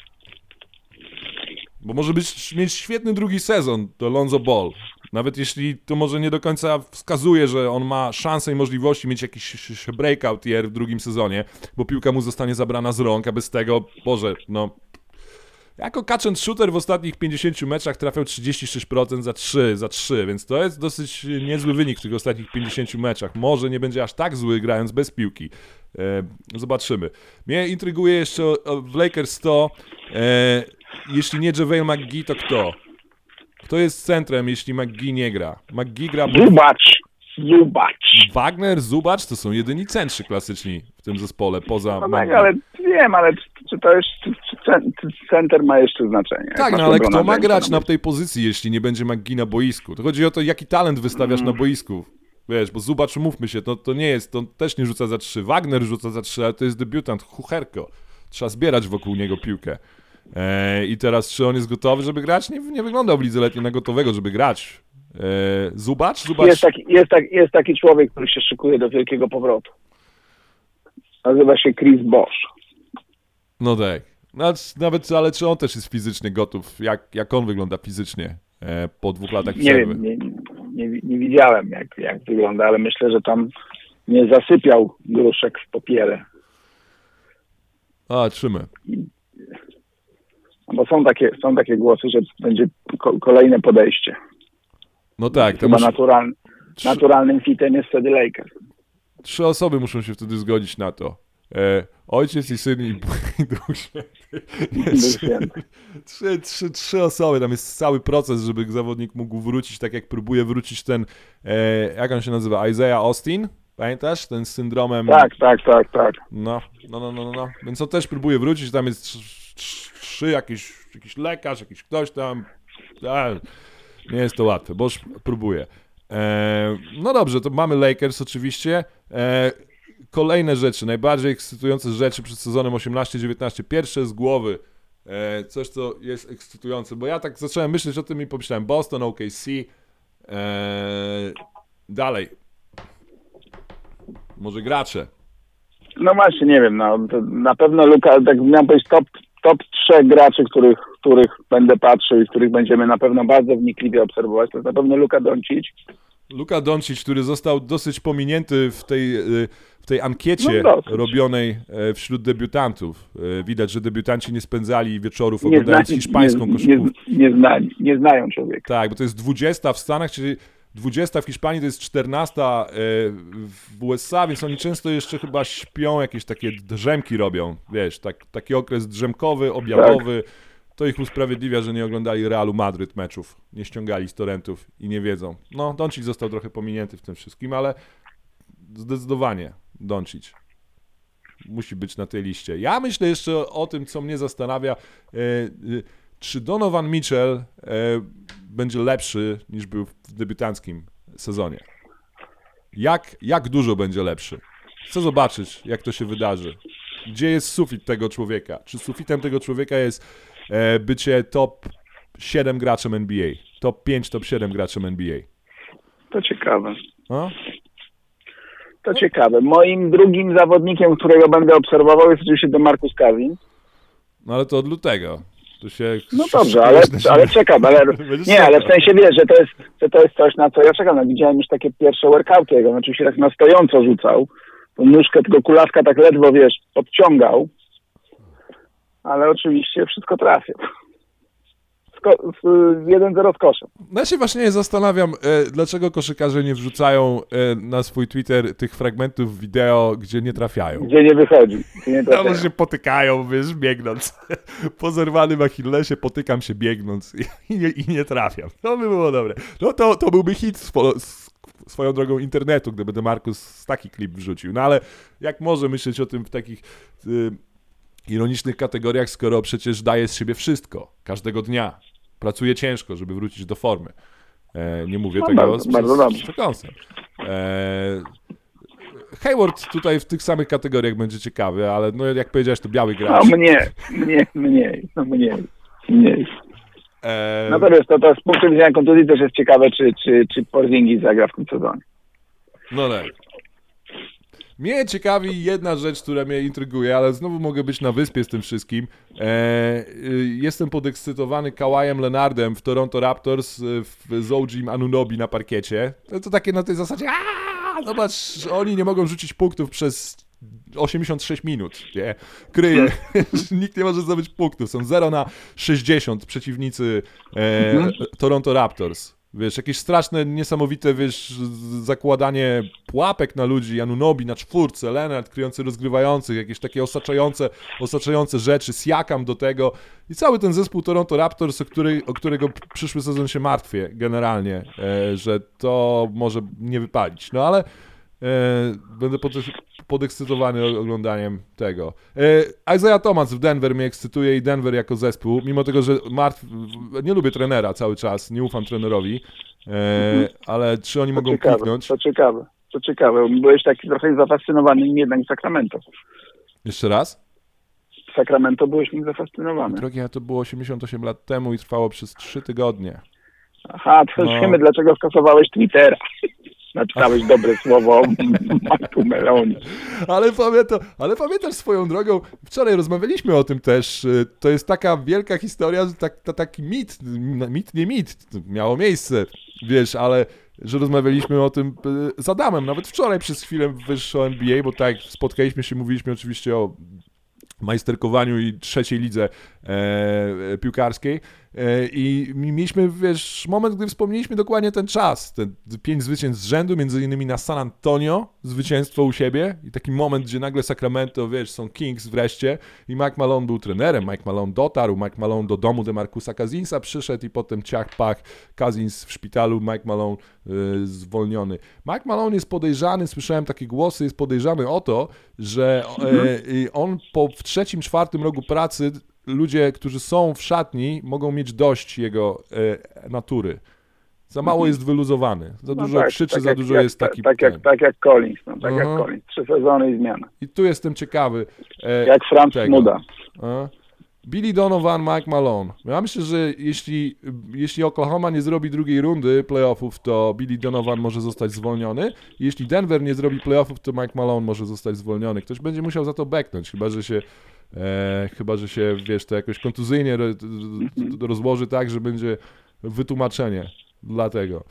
Bo może być, mieć świetny drugi sezon, to Lonzo Ball. Nawet jeśli to może nie do końca wskazuje, że on ma szansę i możliwości mieć jakiś breakout year w drugim sezonie, bo piłka mu zostanie zabrana z rąk, a bez tego, Boże, no... Jako catch and shooter w ostatnich pięćdziesięciu meczach trafiał trzydzieści sześć procent za trzy, za trzy, więc to jest dosyć niezły wynik w tych ostatnich pięćdziesięciu meczach. Może nie będzie aż tak zły grając bez piłki. E, zobaczymy. Mnie intryguje jeszcze o, o, w Lakers to, e, jeśli nie JaVale McGee, to kto? Kto jest centrem, jeśli McGee nie gra? McGee gra... Zobacz, zobacz. Wagner, Zubacz to są jedyni centrzy klasyczni w tym zespole, poza No tak, McGee. ale wiem, ale czy, czy to jest, czy, czy cen- czy center ma jeszcze znaczenie? Jak Tak, masz no ale LeBrona kto ma Jamesa, grać no na tej pozycji, jeśli nie będzie McGee na boisku? To chodzi o to, jaki talent wystawiasz Mm. na boisku. Wiesz, bo Zubacz, mówmy się, to, to nie jest, to też nie rzuca za trzy. Wagner rzuca za trzy, ale to jest debiutant, chucherko. Trzeba zbierać wokół niego piłkę. E, I teraz, czy on jest gotowy, żeby grać? Nie, nie wyglądał w lidze letniej na gotowego, żeby grać. E, Zubacz? Zubacz... Jest taki, jest, tak, jest taki człowiek, który się szykuje do wielkiego powrotu. Nazywa się Chris Bosh. No tak. Nawet, nawet, ale czy on też jest fizycznie gotów? Jak, jak on wygląda fizycznie e, po dwóch latach Nie przerwy? wiem, nie, nie, nie widziałem jak, jak wygląda, ale myślę, że tam nie zasypiał gruszek w popiele. A, trzymy. Bo są takie, są takie głosy, że będzie ko- kolejne podejście. No tak, to Chyba musi... natural, naturalnym fitem jest wtedy Lakers. Trzy osoby muszą się wtedy zgodzić na to. E, ojciec i syn i, i Duch Święty. Nie, Duch trzy, Święty. trzy, trzy, trzy osoby, tam jest cały proces, żeby zawodnik mógł wrócić, tak jak próbuje wrócić ten, e, jak on się nazywa, Isaiah Austin? Pamiętasz? Ten z syndromem... Tak, tak, tak, tak. No, no, no, no, no. Więc on też próbuje wrócić, tam jest trzy, trzy, trzy jakiś, jakiś lekarz, jakiś ktoś tam. A, nie jest to łatwe, bo już próbuje. E, no dobrze, to mamy Lakers oczywiście. E, kolejne rzeczy, najbardziej ekscytujące rzeczy przed sezonem osiemnaście dziewiętnaście. Pierwsze z głowy, e, coś co jest ekscytujące, bo ja tak zacząłem myśleć o tym i pomyślałem Boston, O K C. E, dalej. Może gracze. No właśnie, nie wiem, no, to na pewno Luka, tak miałem powiedzieć, top, top trzech graczy, których, których będę patrzył i których będziemy na pewno bardzo wnikliwie obserwować, to jest na pewno Luka Doncic. Luka Doncic, który został dosyć pominięty w tej, y, w tej ankiecie No dosyć. robionej e, wśród debiutantów. E, Widać, że debiutanci nie spędzali wieczorów Nie, oglądając zna, hiszpańską nie, koszykówkę. nie, nie, zna, nie znają człowieka. Tak, bo to jest dwudziesta w Stanach, czyli dwudziesta w Hiszpanii, to jest czternasta e, w U S A, więc oni często jeszcze chyba śpią, jakieś takie drzemki robią, wiesz, tak, taki okres drzemkowy, obiadowy, to ich usprawiedliwia, że nie oglądali Realu Madryt meczów, nie ściągali z torrentów i nie wiedzą. No, Doncic został trochę pominięty w tym wszystkim, ale zdecydowanie Doncic musi być na tej liście. Ja myślę jeszcze o tym, co mnie zastanawia, e, e, czy Donovan Mitchell e, będzie lepszy niż był w debiutanckim sezonie. Jak, jak dużo będzie lepszy? Chcę zobaczyć, jak to się wydarzy. Gdzie jest sufit tego człowieka? Czy sufitem tego człowieka jest e, bycie top siedem graczem N B A? Top pięć, top siedem graczem N B A? To ciekawe. No? To ciekawe. Moim drugim zawodnikiem, którego będę obserwował, jest oczywiście DeMarcus Cousins. No ale to od lutego. To się No dobrze, ale, ale czekam, ale nie, ale w sensie wiesz, że to jest, że to jest coś, na co ja czekam. No, widziałem już takie pierwsze workouty jego, on oczywiście tak na stojąco rzucał. Tą nóżkę tego kulaska tak ledwo, wiesz, podciągał. Ale oczywiście wszystko trafił. Sko- z jeden zero z koszem. No ja się właśnie zastanawiam, e, dlaczego koszykarze nie wrzucają e, na swój Twitter tych fragmentów wideo, gdzie nie trafiają. Gdzie nie wychodzi. Gdzie nie Tam no, się potykają, wiesz, biegnąc. Po zerwanym Achillesie potykam się biegnąc i, i, nie, i nie trafiam. To by było dobre. No to, to byłby hit swo, swoją drogą internetu, gdyby DeMarcus taki klip wrzucił. No ale jak może myśleć o tym w takich y, ironicznych kategoriach, skoro przecież daje z siebie wszystko, każdego dnia. Pracuje ciężko, żeby wrócić do formy. E, nie mówię no tego bardzo, z, bardzo z, dobrze. z przekąsem. E, Hayward tutaj w tych samych kategoriach będzie ciekawy, ale no jak powiedziałeś, to biały gracz. No mniej, mniej, mniej, no mniej, mniej. E, No to wiesz, to, to z punktu widzenia kontuzji też jest ciekawe, czy, czy, czy Porzingis zagra w tym sezonie. No tak. Mnie ciekawi jedna rzecz, która mnie intryguje, ale znowu mogę być na wyspie z tym wszystkim. E, jestem podekscytowany Kawajem Leonardem w Toronto Raptors w, z O G Anunoby na parkiecie. To, to takie na tej zasadzie, aaa, zobacz, oni nie mogą rzucić punktów przez osiemdziesiąt sześć minut, nie? Kryje. Nikt nie może zdobyć punktów. Są zero na sześćdziesiąt przeciwnicy e, Toronto Raptors. Wiesz, jakieś straszne, niesamowite, wiesz, zakładanie pułapek na ludzi, Anunoby na czwórce, Leonard kryjący rozgrywających, jakieś takie osaczające, osaczające rzeczy, Siakam do tego i cały ten zespół Toronto Raptors, o, który, o którego przyszły sezon się martwię generalnie, e, że to może nie wypalić, no ale e, będę pod, podekscytowany oglądaniem tego. E, Isaiah Thomas w Denver mnie ekscytuje i Denver jako zespół, mimo tego, że martw... nie lubię trenera cały czas, nie ufam trenerowi, e, ale czy oni To mogą ciekawe, kliknąć? to ciekawe, to ciekawe. Byłeś taki trochę zafascynowany nim jednak Sacramento. Jeszcze raz? Sacramento byłeś nim zafascynowany. Drogi, to było osiemdziesiąt osiem lat temu i trwało przez trzy tygodnie. Aha, to No. już wiemy, dlaczego skasowałeś Twittera. Napisałeś dobre słowo o Marku Meloni. Ale, pamiętam, ale pamiętasz swoją drogą, wczoraj rozmawialiśmy o tym też, to jest taka wielka historia, że tak, to taki mit, mit nie mit, miało miejsce, wiesz, ale że rozmawialiśmy o tym z Adamem, nawet wczoraj przez chwilę wyszło N B A, bo tak spotkaliśmy się, mówiliśmy oczywiście o majsterkowaniu i trzeciej lidze e, piłkarskiej e, i mieliśmy, wiesz, moment, gdy wspomnieliśmy dokładnie ten czas, te pięć zwycięstw z rzędu, między innymi na San Antonio, zwycięstwo u siebie i taki moment, gdzie nagle Sacramento, wiesz, są Kings wreszcie i Mike Malone był trenerem, Mike Malone dotarł, Mike Malone do domu DeMarcusa Cousinsa przyszedł i potem ciach, pach, Cousins w szpitalu, Mike Malone y, zwolniony. Mike Malone jest podejrzany, słyszałem takie głosy, jest podejrzany o to, że y, on po w trzecim, czwartym roku pracy ludzie, którzy są w szatni, mogą mieć dość jego e, natury. Za mało jest wyluzowany, za dużo no tak, krzyczy, tak za jak, dużo jak, jest taki... Tak, tak, jak, tak jak Collins, no, tak Aha. jak Collins. Trzy sezony i zmiana. I tu jestem ciekawy. E, Jak Franz tego. Muda. A? Billy Donovan, Mike Malone. Ja myślę, że jeśli, jeśli Oklahoma nie zrobi drugiej rundy playoffów, to Billy Donovan może zostać zwolniony. Jeśli Denver nie zrobi playoffów, to Mike Malone może zostać zwolniony. Ktoś będzie musiał za to beknąć, chyba że się, e, chyba, że się wiesz, to jakoś kontuzyjnie ro, rozłoży tak, że będzie wytłumaczenie dla tego.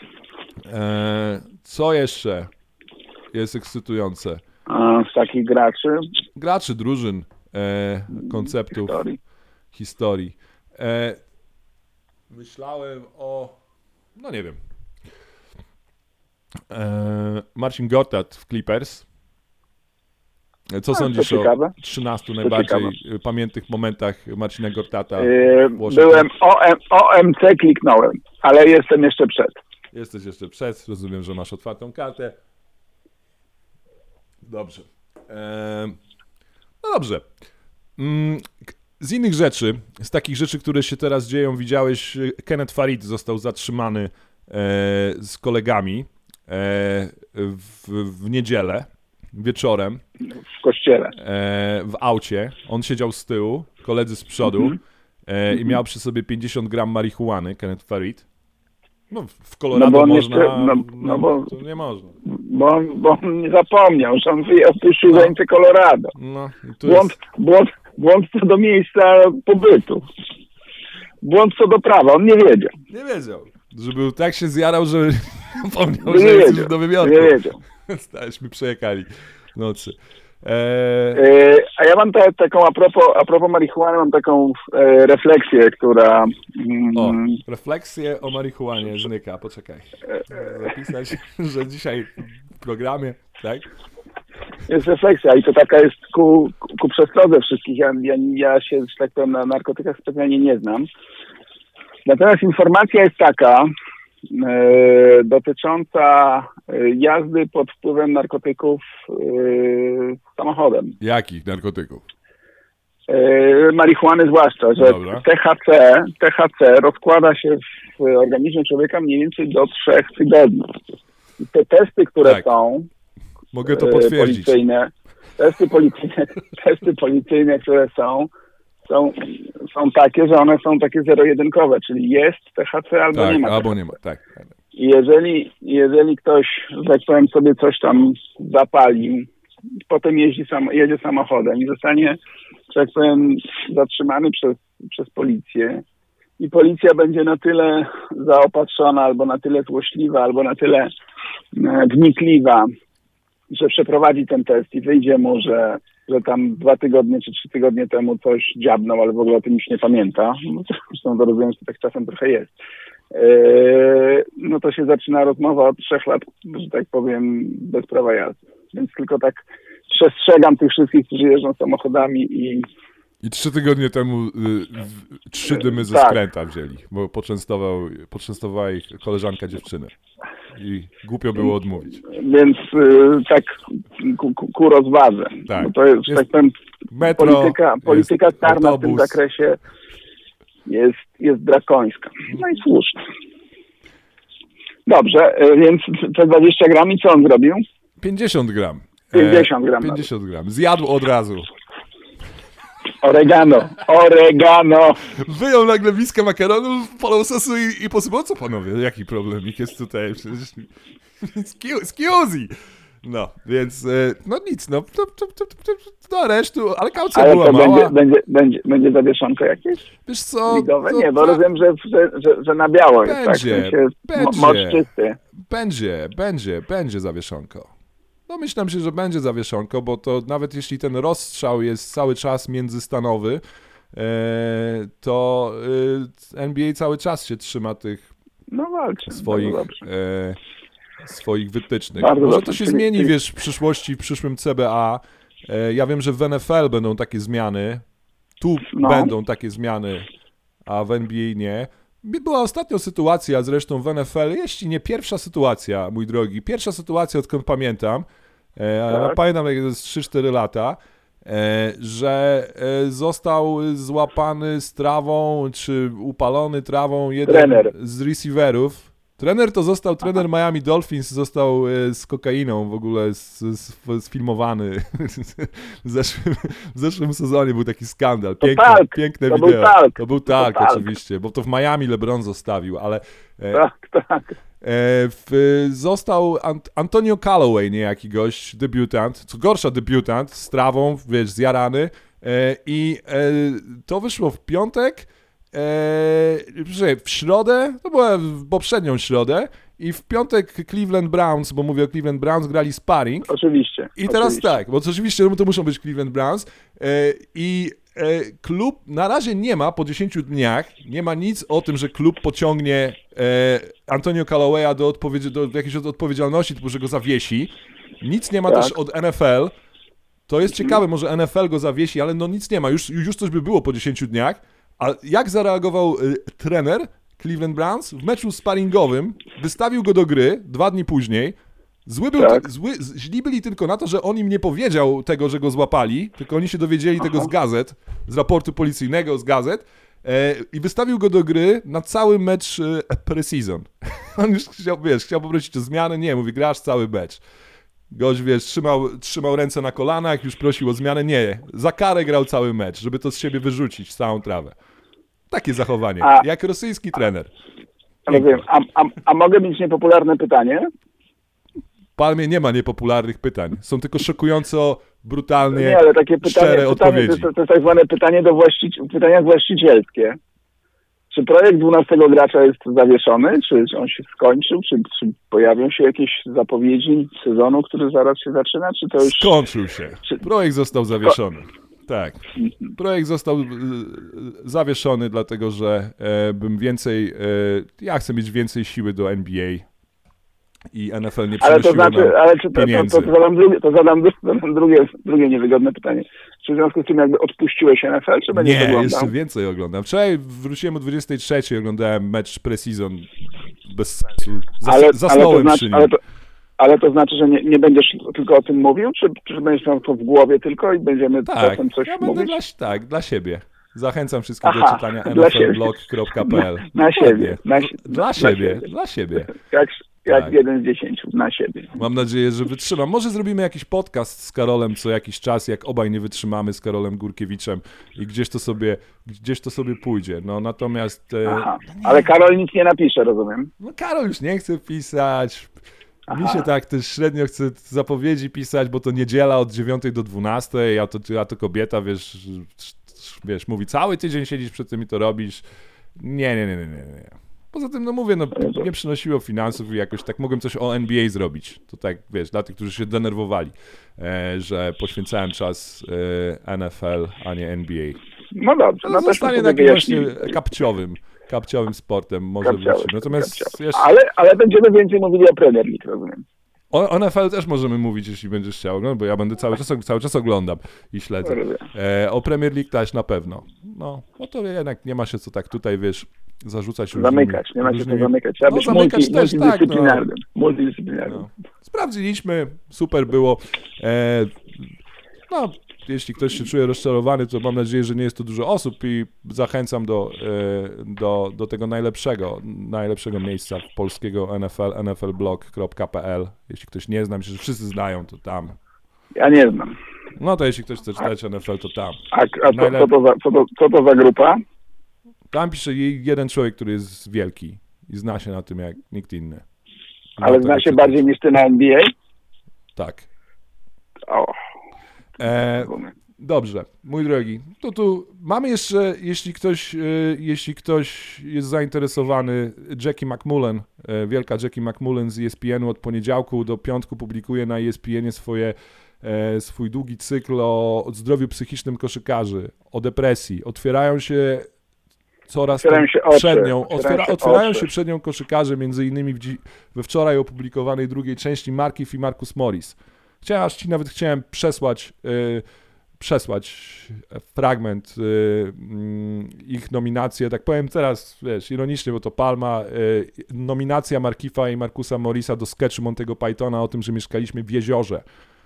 E, co jeszcze jest ekscytujące? A z takich graczy Graczy, drużyn, e, konceptów, historii. historii. E, myślałem o, no nie wiem, e, Marcin Gortat w Clippers, Co A, sądzisz to o ciekawe. trzynastu najbardziej ciekawe. pamiętnych momentach Marcina Gortata? Yy, w Washington? byłem O M, O M C kliknąłem, ale jestem jeszcze przed. Jesteś jeszcze przed, rozumiem, że masz otwartą kartę. Dobrze. Ehm, no dobrze. Mm, k- z innych rzeczy, z takich rzeczy, które się teraz dzieją, widziałeś, Kenneth Farid został zatrzymany e, z kolegami e, w, w niedzielę wieczorem W kościele. e, w aucie. On siedział z tyłu, koledzy z przodu e, i miał przy sobie pięćdziesiąt gram marihuany, Kenneth Farid. No, w Colorado No bo on można, jeszcze- no- no, no bo- to nie można. Bo on, bo on nie zapomniał, że on wyjechał opuścił No. granice Colorado. No, i tu Błąd, jest, błąd, błąd co do miejsca pobytu. Błąd co do prawa, on nie wiedział. nie wiedział, że był tak się zjarał, że zapomniał, No że nie jest wiedział, już do wymiotku. nie wiedział. Staliśmy przejechali w nocy. Eee, E, a ja mam ta, taką, a propos, a propos marihuany, mam taką e, refleksję, która... Mm, o, refleksje o marihuanie znyka, poczekaj. Zapisać, że dzisiaj w programie, tak? Jest refleksja i to taka jest ku, ku, ku przestrodze wszystkich. Ja, ja, ja się, że tak powiem, na narkotykach specjalnie nie znam. Natomiast informacja jest taka, e, dotycząca e, jazdy pod wpływem narkotyków e, samochodem. Jakich narkotyków? E, marihuany zwłaszcza, że Dobra. T H C, T H C rozkłada się w organizmie człowieka mniej więcej do trzech tygodni. I te testy, które Tak. są Mogę to e, potwierdzić. policyjne, testy policyjne, testy policyjne, które są, są, są takie, że one są takie zero-jedynkowe, czyli jest T H C albo Tak, nie ma. albo nie ma, tak. tak. I jeżeli, jeżeli ktoś, że tak powiem, sobie coś tam zapali, potem jeździ sam, jedzie samochodem i zostanie, że tak powiem, zatrzymany przez, przez policję i policja będzie na tyle zaopatrzona, albo na tyle złośliwa, albo na tyle e, wnikliwa, że przeprowadzi ten test i wyjdzie mu, że, że tam dwa tygodnie czy trzy tygodnie temu coś dziabnął, ale w ogóle o tym już nie pamięta. No, zresztą to rozumiem, że tak czasem trochę jest. Yy, no to się zaczyna rozmowa od trzech lat, że tak powiem, bez prawa jazdy. Więc tylko tak przestrzegam tych wszystkich, którzy jeżdżą samochodami i I trzy tygodnie temu y, w, trzy dymy ze Tak. skręta wzięli, bo poczęstował, poczęstowała ich koleżanka dziewczyny. I głupio było odmówić. więc yy, tak ku, ku, ku rozwadze. Tak. Bo to jest, Jest tak powiem, metro, polityka, polityka jest karna w tym autobus. zakresie jest, jest drakońska. No i słusznie. Dobrze, yy, więc te dwadzieścia gram i co on zrobił? pięćdziesiąt gram. pięćdziesiąt gram. pięćdziesiąt gram. Zjadł od razu. Oregano, oregano. Wyjął nagle miskę makaronu, polał sosu i, i posypał. Co panowie, jaki problemik jest tutaj? Przecież... Excuse! No, więc, e, no nic, no, to, to, to, to, do aresztu, ale kaucja Ale była to mała. będzie, będzie, będzie, będzie zawieszonko jakieś? Wiesz co? Ligowe? to Nie, bo tak- rozumiem, że, że, że, że na biało jest, tak? W Będzie, sensie mo- będzie. Mocz czysty. Będzie, będzie, będzie zawieszonko. Domyślam się, że będzie zawieszonko, bo to nawet jeśli ten rozstrzał jest cały czas międzystanowy, e, to e, N B A cały czas się trzyma tych No walczy. swoich, bardzo dobrze. e, swoich wytycznych. Bardzo Może dobrze, to się czyli- zmieni, czyli- wiesz, w przyszłości, w przyszłym C B A. E, ja wiem, że w N F L będą takie zmiany, tu No. będą takie zmiany, a w N B A nie. Była ostatnio sytuacja, zresztą w N F L, jeśli nie pierwsza sytuacja, mój drogi, pierwsza sytuacja, odkąd pamiętam, e, ale Tak. pamiętam, jak to jest trzy cztery lata, e, że e, został złapany z trawą, czy upalony trawą jeden Trener. z receiverów. Trener to został, trener Miami Dolphins został e, z kokainą w ogóle z, z, sfilmowany. w, zeszłym, w zeszłym sezonie był taki skandal. Piękne, talk. piękne To był wideo. talk. To był To tak, talk. oczywiście, bo to w Miami LeBron zostawił, ale e, Tak, tak. e, w, został Ant, Antonio Callaway, niejaki gość, debiutant, co gorsza debiutant, z trawą, wiesz, zjarany e, i e, to wyszło w piątek, e, w środę, to była w poprzednią środę i w piątek Cleveland Browns, bo mówię o Cleveland Browns, grali sparring. Oczywiście. I teraz oczywiście. tak, bo oczywiście no to muszą być Cleveland Browns e, i e, klub na razie nie ma, po dziesięciu dniach, nie ma nic o tym, że klub pociągnie e, Antonio Callawaya do, odpowiedzi, do jakiejś od- odpowiedzialności, typu, że go zawiesi. Nic nie ma Tak. też od N F L, To jest ciekawe, może N F L go zawiesi, ale no nic nie ma, już, już coś by było po dziesięciu dniach. A jak zareagował y, trener Cleveland Browns? W meczu sparingowym wystawił go do gry dwa dni później. Zły był, Tak. zły, źli byli tylko na to, że on im nie powiedział tego, że go złapali, tylko oni się dowiedzieli Aha. tego z gazet, z raportu policyjnego, z gazet e, i wystawił go do gry na cały mecz e, pre-season. On już chciał, wiesz, chciał poprosić o zmianę, nie, mówi, grasz cały mecz. Gość, wiesz, trzymał, trzymał ręce na kolanach, już prosił o zmianę, nie, za karę grał cały mecz, żeby to z siebie wyrzucić, całą trawę. Takie zachowanie, A- jak rosyjski trener. Rozumiem. A, a, a mogę mieć niepopularne pytanie? Palmie nie ma niepopularnych pytań. Są tylko szokująco brutalnie Nie, ale takie pytanie, szczere pytanie to, odpowiedzi. jest, to jest tak zwane pytanie do właścici- pytania właścicielskie. Czy projekt dwunastego gracza jest zawieszony? Czy, czy on się skończył? Czy, czy pojawią się jakieś zapowiedzi sezonu, który zaraz się zaczyna? Czy to już... Skończył się. Czy- Projekt został zawieszony. Tak. Projekt został y, y, zawieszony, dlatego że e, bym więcej... E, ja chcę mieć więcej siły do N B A i N F L nie Ale to przynosiło znaczy, nam ale czy to, to, pieniędzy. to, to zadam, drugie, to zadam, to zadam drugie, drugie niewygodne pytanie. Czy w związku z tym jakby odpuściłeś N F L, czy będziesz Nie, oglądał? jeszcze więcej oglądam. Wczoraj wróciłem o dwudziestej trzeciej, oglądałem mecz pre-season bez sensu. Zas- Ale, ale, zasnąłem to przy znaczy, nim. ale, to, ale to znaczy, że nie, nie będziesz tylko o tym mówił, czy, czy będziesz miał to w głowie tylko i będziemy Tak, potem coś ja będę mówić? dla, tak, dla siebie. Zachęcam wszystkich Aha, do czytania dla n f l siebie. blog kropka p l. Na, na siebie. Na, Dla, dla siebie, siebie. dla siebie. Jak, jak Tak. jeden z dziesięciu, na siebie. Mam nadzieję, że wytrzymam. Może zrobimy jakiś podcast z Karolem co jakiś czas, jak obaj nie wytrzymamy z Karolem Górkiewiczem i gdzieś to sobie, gdzieś to sobie pójdzie. No natomiast e, Aha. Ale Karol nic nie napisze, rozumiem. no, Karol już nie chce pisać. Mi Aha. się tak też średnio chce zapowiedzi pisać, bo to niedziela od dziewiątej do dwunastej, a to, a to kobieta, wiesz, wiesz, mówi cały tydzień siedzisz przed tym i to robisz. Nie, nie, nie, nie, nie. nie. Poza tym, no mówię, no nie przynosiło finansów i jakoś tak mogłem coś o N B A zrobić. To tak, wiesz, dla tych, którzy się denerwowali, e, że poświęcałem czas e, N F L, a nie N B A. No dobrze, No, no też zostanie to takim właśnie wyjaśnimy. kapciowym, kapciowym sportem, może Kapciałeś, wrócimy. Natomiast kapciałeś. jeszcze, Ale, ale będziemy więcej mówili o Premier League, rozumiem. o N F L też możemy mówić, jeśli będziesz chciał, no, bo ja będę cały czas, cały czas oglądam i śledzę. Rozumiem. E, o Premier League też na pewno. No, no to jednak nie ma się co tak tutaj, wiesz, zarzucać różnymi- Zamykać, nie ma się co różnymi- zamykać. Trzeba No, być zamykać multi, też, tak, no. multidyscyplinarnym. multidyscyplinarnym. No. Sprawdziliśmy, super było. E, no, jeśli ktoś się czuje rozczarowany, to mam nadzieję, że nie jest to dużo osób i zachęcam do, e, do, do tego najlepszego, najlepszego miejsca polskiego N F L, n f l blog kropka p l. Jeśli ktoś nie zna, myślę, że wszyscy znają, to tam. Ja nie znam. No to jeśli ktoś chce czytać N F L, to tam. A, a co, Najlep- co, to za, co, to, co to za grupa? Tam pisze jej jeden człowiek, który jest wielki i zna się na tym jak nikt inny. Ale Warto zna go się czytać. bardziej niż ty na N B A? Tak. O, E, rozumiem. Dobrze, mój drogi, to tu mamy jeszcze, jeśli ktoś, e, jeśli ktoś jest zainteresowany, Jackie McMullen, e, wielka Jackie McMullen z E S P N u od poniedziałku do piątku publikuje na E S P N ie swoje, e, swój długi cykl o, o zdrowiu psychicznym koszykarzy, o depresji. Otwierają się coraz Otwierają się oczy, przed nią, otwierają otwiera, się otwierają oczy. się przed nią koszykarze, między innymi w dzi- we wczoraj opublikowanej drugiej części Markieff i Marcus Morris. Chciałem, aż ci nawet chciałem przesłać, y, przesłać fragment y, y, ich nominację. Tak powiem teraz, wiesz, ironicznie, bo to Palma. Y, nominacja Markieffa i Marcusa Morrisa do sketchu Montego Pythona o tym, że mieszkaliśmy w jeziorze.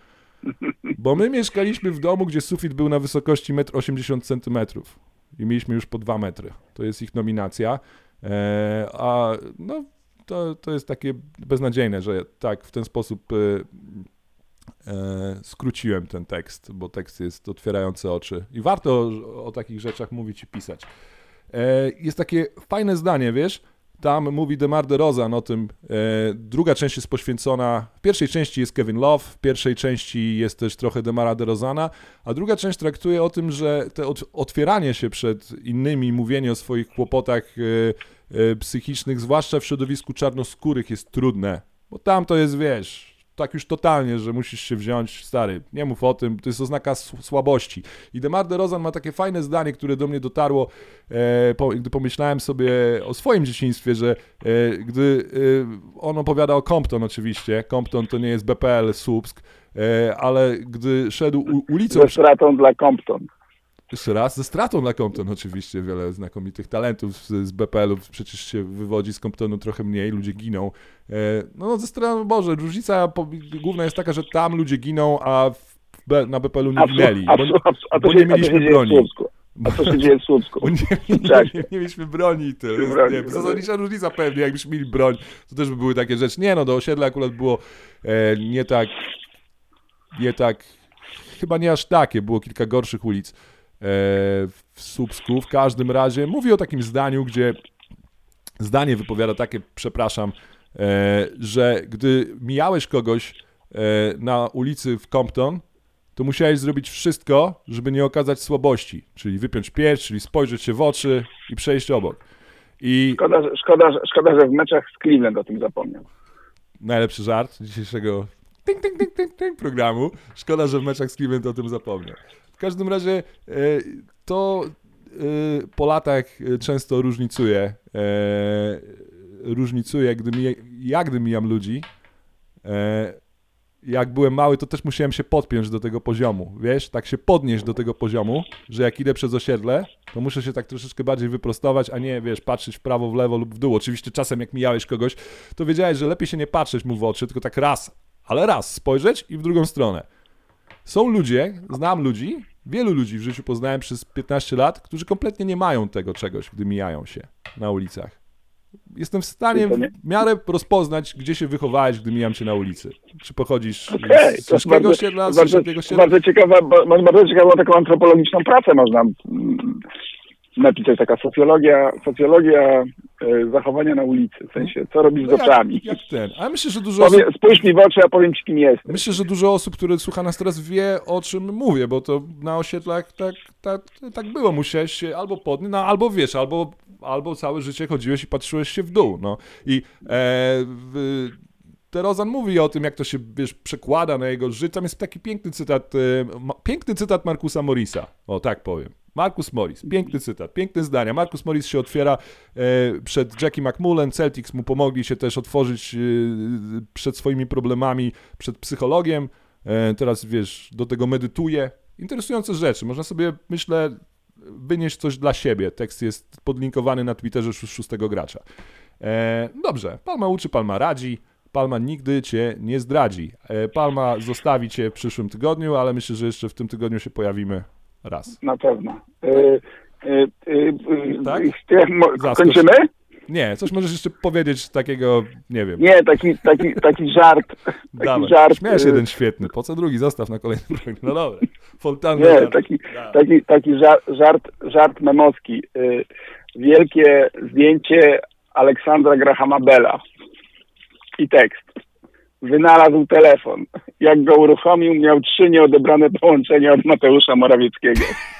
Bo my mieszkaliśmy w domu, gdzie sufit był na wysokości metr osiemdziesiąt centymetrów i mieliśmy już po dwa metry. To jest ich nominacja. E, a no, to, to jest takie beznadziejne, że tak w ten sposób y, E, skróciłem ten tekst, bo tekst jest otwierający oczy i warto o, o takich rzeczach mówić i pisać. E, jest takie fajne zdanie, wiesz, tam mówi DeMar DeRozan o tym, e, druga część jest poświęcona, w pierwszej części jest Kevin Love, w pierwszej części jest też trochę DeMara DeRozana, a druga część traktuje o tym, że te ot- otwieranie się przed innymi, mówienie o swoich kłopotach e, e, psychicznych, zwłaszcza w środowisku czarnoskórych jest trudne, bo tam to jest, wiesz, tak już totalnie, że musisz się wziąć, stary, nie mów o tym, to jest oznaka s- słabości. I DeMar DeRozan ma takie fajne zdanie, które do mnie dotarło, e, po, gdy pomyślałem sobie o swoim dzieciństwie, że e, gdy e, on opowiada o Compton oczywiście, Compton to nie jest B P L Słupsk, e, ale gdy szedł u, ulicą... Ze stratą dla Compton. Jeszcze raz, ze stratą dla Compton oczywiście, wiele znakomitych talentów z, z B P L-ów przecież się wywodzi, z Comptonu trochę mniej, ludzie giną. E, no ze strony, Boże, różnica po, główna jest taka, że tam ludzie giną, a w, B, na B P L-u nie ginęli, bo, a to bo się, nie mieliśmy a to się broni. Dzieje w Słupsku. A co się dzieje w Słupsku? Bo nie, nie, nie, nie, nie mieliśmy broni i tyle. Broni, Nie, zasadnicza różnica pewnie, jakbyśmy mieli broń, to też by były takie rzeczy. Nie no, do osiedla akurat było e, nie tak, nie tak, chyba nie aż takie, było kilka gorszych ulic w Słupsku. W każdym razie mówi o takim zdaniu, gdzie zdanie wypowiada takie, przepraszam, że gdy mijałeś kogoś na ulicy w Compton, to musiałeś zrobić wszystko, żeby nie okazać słabości, czyli wypiąć pierś, czyli spojrzeć się w oczy i przejść obok. I Szkoda, że, szkoda, że, szkoda, że w meczach z Cleveland o tym zapomniał. najlepszy żart dzisiejszego ting, ting, ting, ting, ting programu. Szkoda, że w meczach z Cleveland o tym zapomniał. W każdym razie e, to e, po latach często różnicuje, e, różnicuje, gdy mi, ja gdy mijam ludzi, e, jak byłem mały, to też musiałem się podpiąć do tego poziomu, wiesz, tak się podnieść do tego poziomu, że jak idę przez osiedle, to muszę się tak troszeczkę bardziej wyprostować, a nie, wiesz, patrzeć w prawo, w lewo lub w dół. Oczywiście czasem jak mijałeś kogoś, to wiedziałeś, że lepiej się nie patrzeć mu w oczy, tylko tak raz, ale raz spojrzeć i w drugą stronę. Są ludzie, znam ludzi, wielu ludzi w życiu poznałem przez piętnaście lat, którzy kompletnie nie mają tego czegoś, gdy mijają się na ulicach. Jestem w stanie w miarę rozpoznać, gdzie się wychowałeś, gdy mijam cię na ulicy. Czy pochodzisz Okay, z ciężkiego osiedla, z bardzo, średniego osiedla? bardzo ciekawa, bardzo, bardzo ciekawą taką antropologiczną pracę można mm, napisać, taka socjologia, socjologia y, zachowania na ulicy, w sensie, co robisz No z oczami. jak, jak ten. A myślę, że dużo osób, Powie, spójrz mi w oczy, a powiem ci, kim jestem. myślę, że dużo osób, które słucha nas teraz, wie, o czym mówię, bo to na osiedlach tak, tak, tak było. Musiałeś się albo podnieść, no albo wiesz, albo, albo całe życie chodziłeś i patrzyłeś się w dół. No. I e, w, DeRozan mówi o tym, jak to się, wiesz, przekłada na jego życie. Tam jest taki piękny cytat, e, ma, piękny cytat Marcusa Morrisa. O, tak powiem. Marcus Morris, piękny cytat, piękne zdania. Marcus Morris się otwiera e, przed Jackie McMullen, Celtics mu pomogli się też otworzyć e, przed swoimi problemami, przed psychologiem. E, teraz, wiesz, do tego medytuje. Interesujące rzeczy. Można sobie, myślę, wynieść coś dla siebie. Tekst jest podlinkowany na Twitterze szóstego gracza. E, dobrze, Palma uczy, Palma radzi. Palma nigdy cię nie zdradzi. E, Palma zostawi cię w przyszłym tygodniu, ale myślę, że jeszcze w tym tygodniu się pojawimy raz. Na pewno. Y, y, y, Tak? y, mo- Zaskocz. kończymy? Nie, coś możesz jeszcze powiedzieć takiego, nie wiem. Nie, taki, taki, taki żart. Taki Dawaj. żart. Śmiałeś y, jeden świetny, po co drugi? Zostaw na kolejny program. No dobra. Fontanna. Nie, taki, taki, taki żart, żart, żart memowski. Y, wielkie zdjęcie Aleksandra Grahama Bella. I tekst. Wynalazł telefon. Jak go uruchomił, miał trzy nieodebrane połączenia od Mateusza Morawieckiego.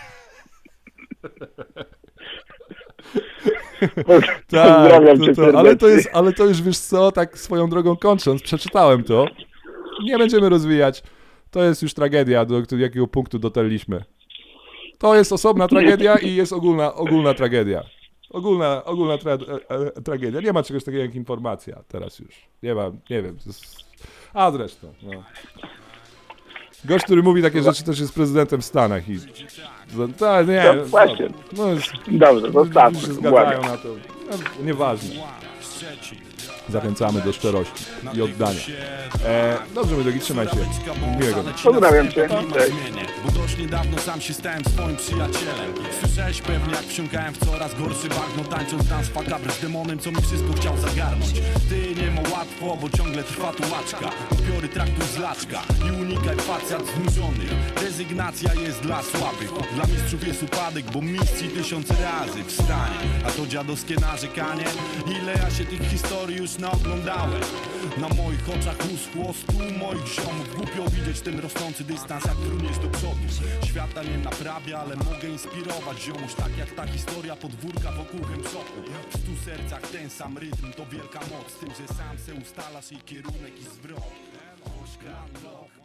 Pozdrawiam Tak, cię to, to, ale, to serdecznie. jest, ale to już, wiesz co, tak swoją drogą kończąc, przeczytałem to. Nie będziemy rozwijać. To jest już tragedia, do, do jakiego punktu dotarliśmy. To jest osobna tragedia i jest ogólna, ogólna tragedia. Ogólna, ogólna tra, e, e, tragedia. Nie ma czegoś takiego jak informacja teraz już. Nie ma, nie wiem. To jest... A zresztą, no. Gość, który mówi takie rzeczy, też jest prezydentem w Stanach i... Tak, nie, No, właśnie. No, jest, Dobrze, zostawmy. się to, zgadzają błagam. na to. No, nieważne. Zachęcamy do szczerości i oddania. E, dobrze, mój drogi, trzymaj się. Miłego. Pozdrawiam cię. Cześć. Bo dość niedawno sam się stałem swoim przyjacielem. Słyszałeś pewnie, jak wsiąkałem w coraz gorszy bagno, tańcząc dans fakabry z demonem, co mi wszystko chciał zagarnąć. Ty nie ma łatwo, bo ciągle trwa tułaczka. Upiory traktuj z laczka i unikaj facjat znużonych. Rezygnacja jest dla słabych. Dla mistrzów jest upadek, bo mistrz tysiące razy wstanie. A to dziadowskie narzekanie, ile ja się tych historii już naoglądałem. Na moich oczach uschło stu moich ziomów. Głupio widzieć ten rosnący dystans, jak truniesz do przodu. Świata nie naprawia, ale mogę inspirować ziomuś. Tak jak ta historia podwórka wokół Hemszoku. W stu sercach ten sam rytm to wielka moc. Z tym, że sam se ustalasz jej kierunek i zwrot. mieszka. Landloch,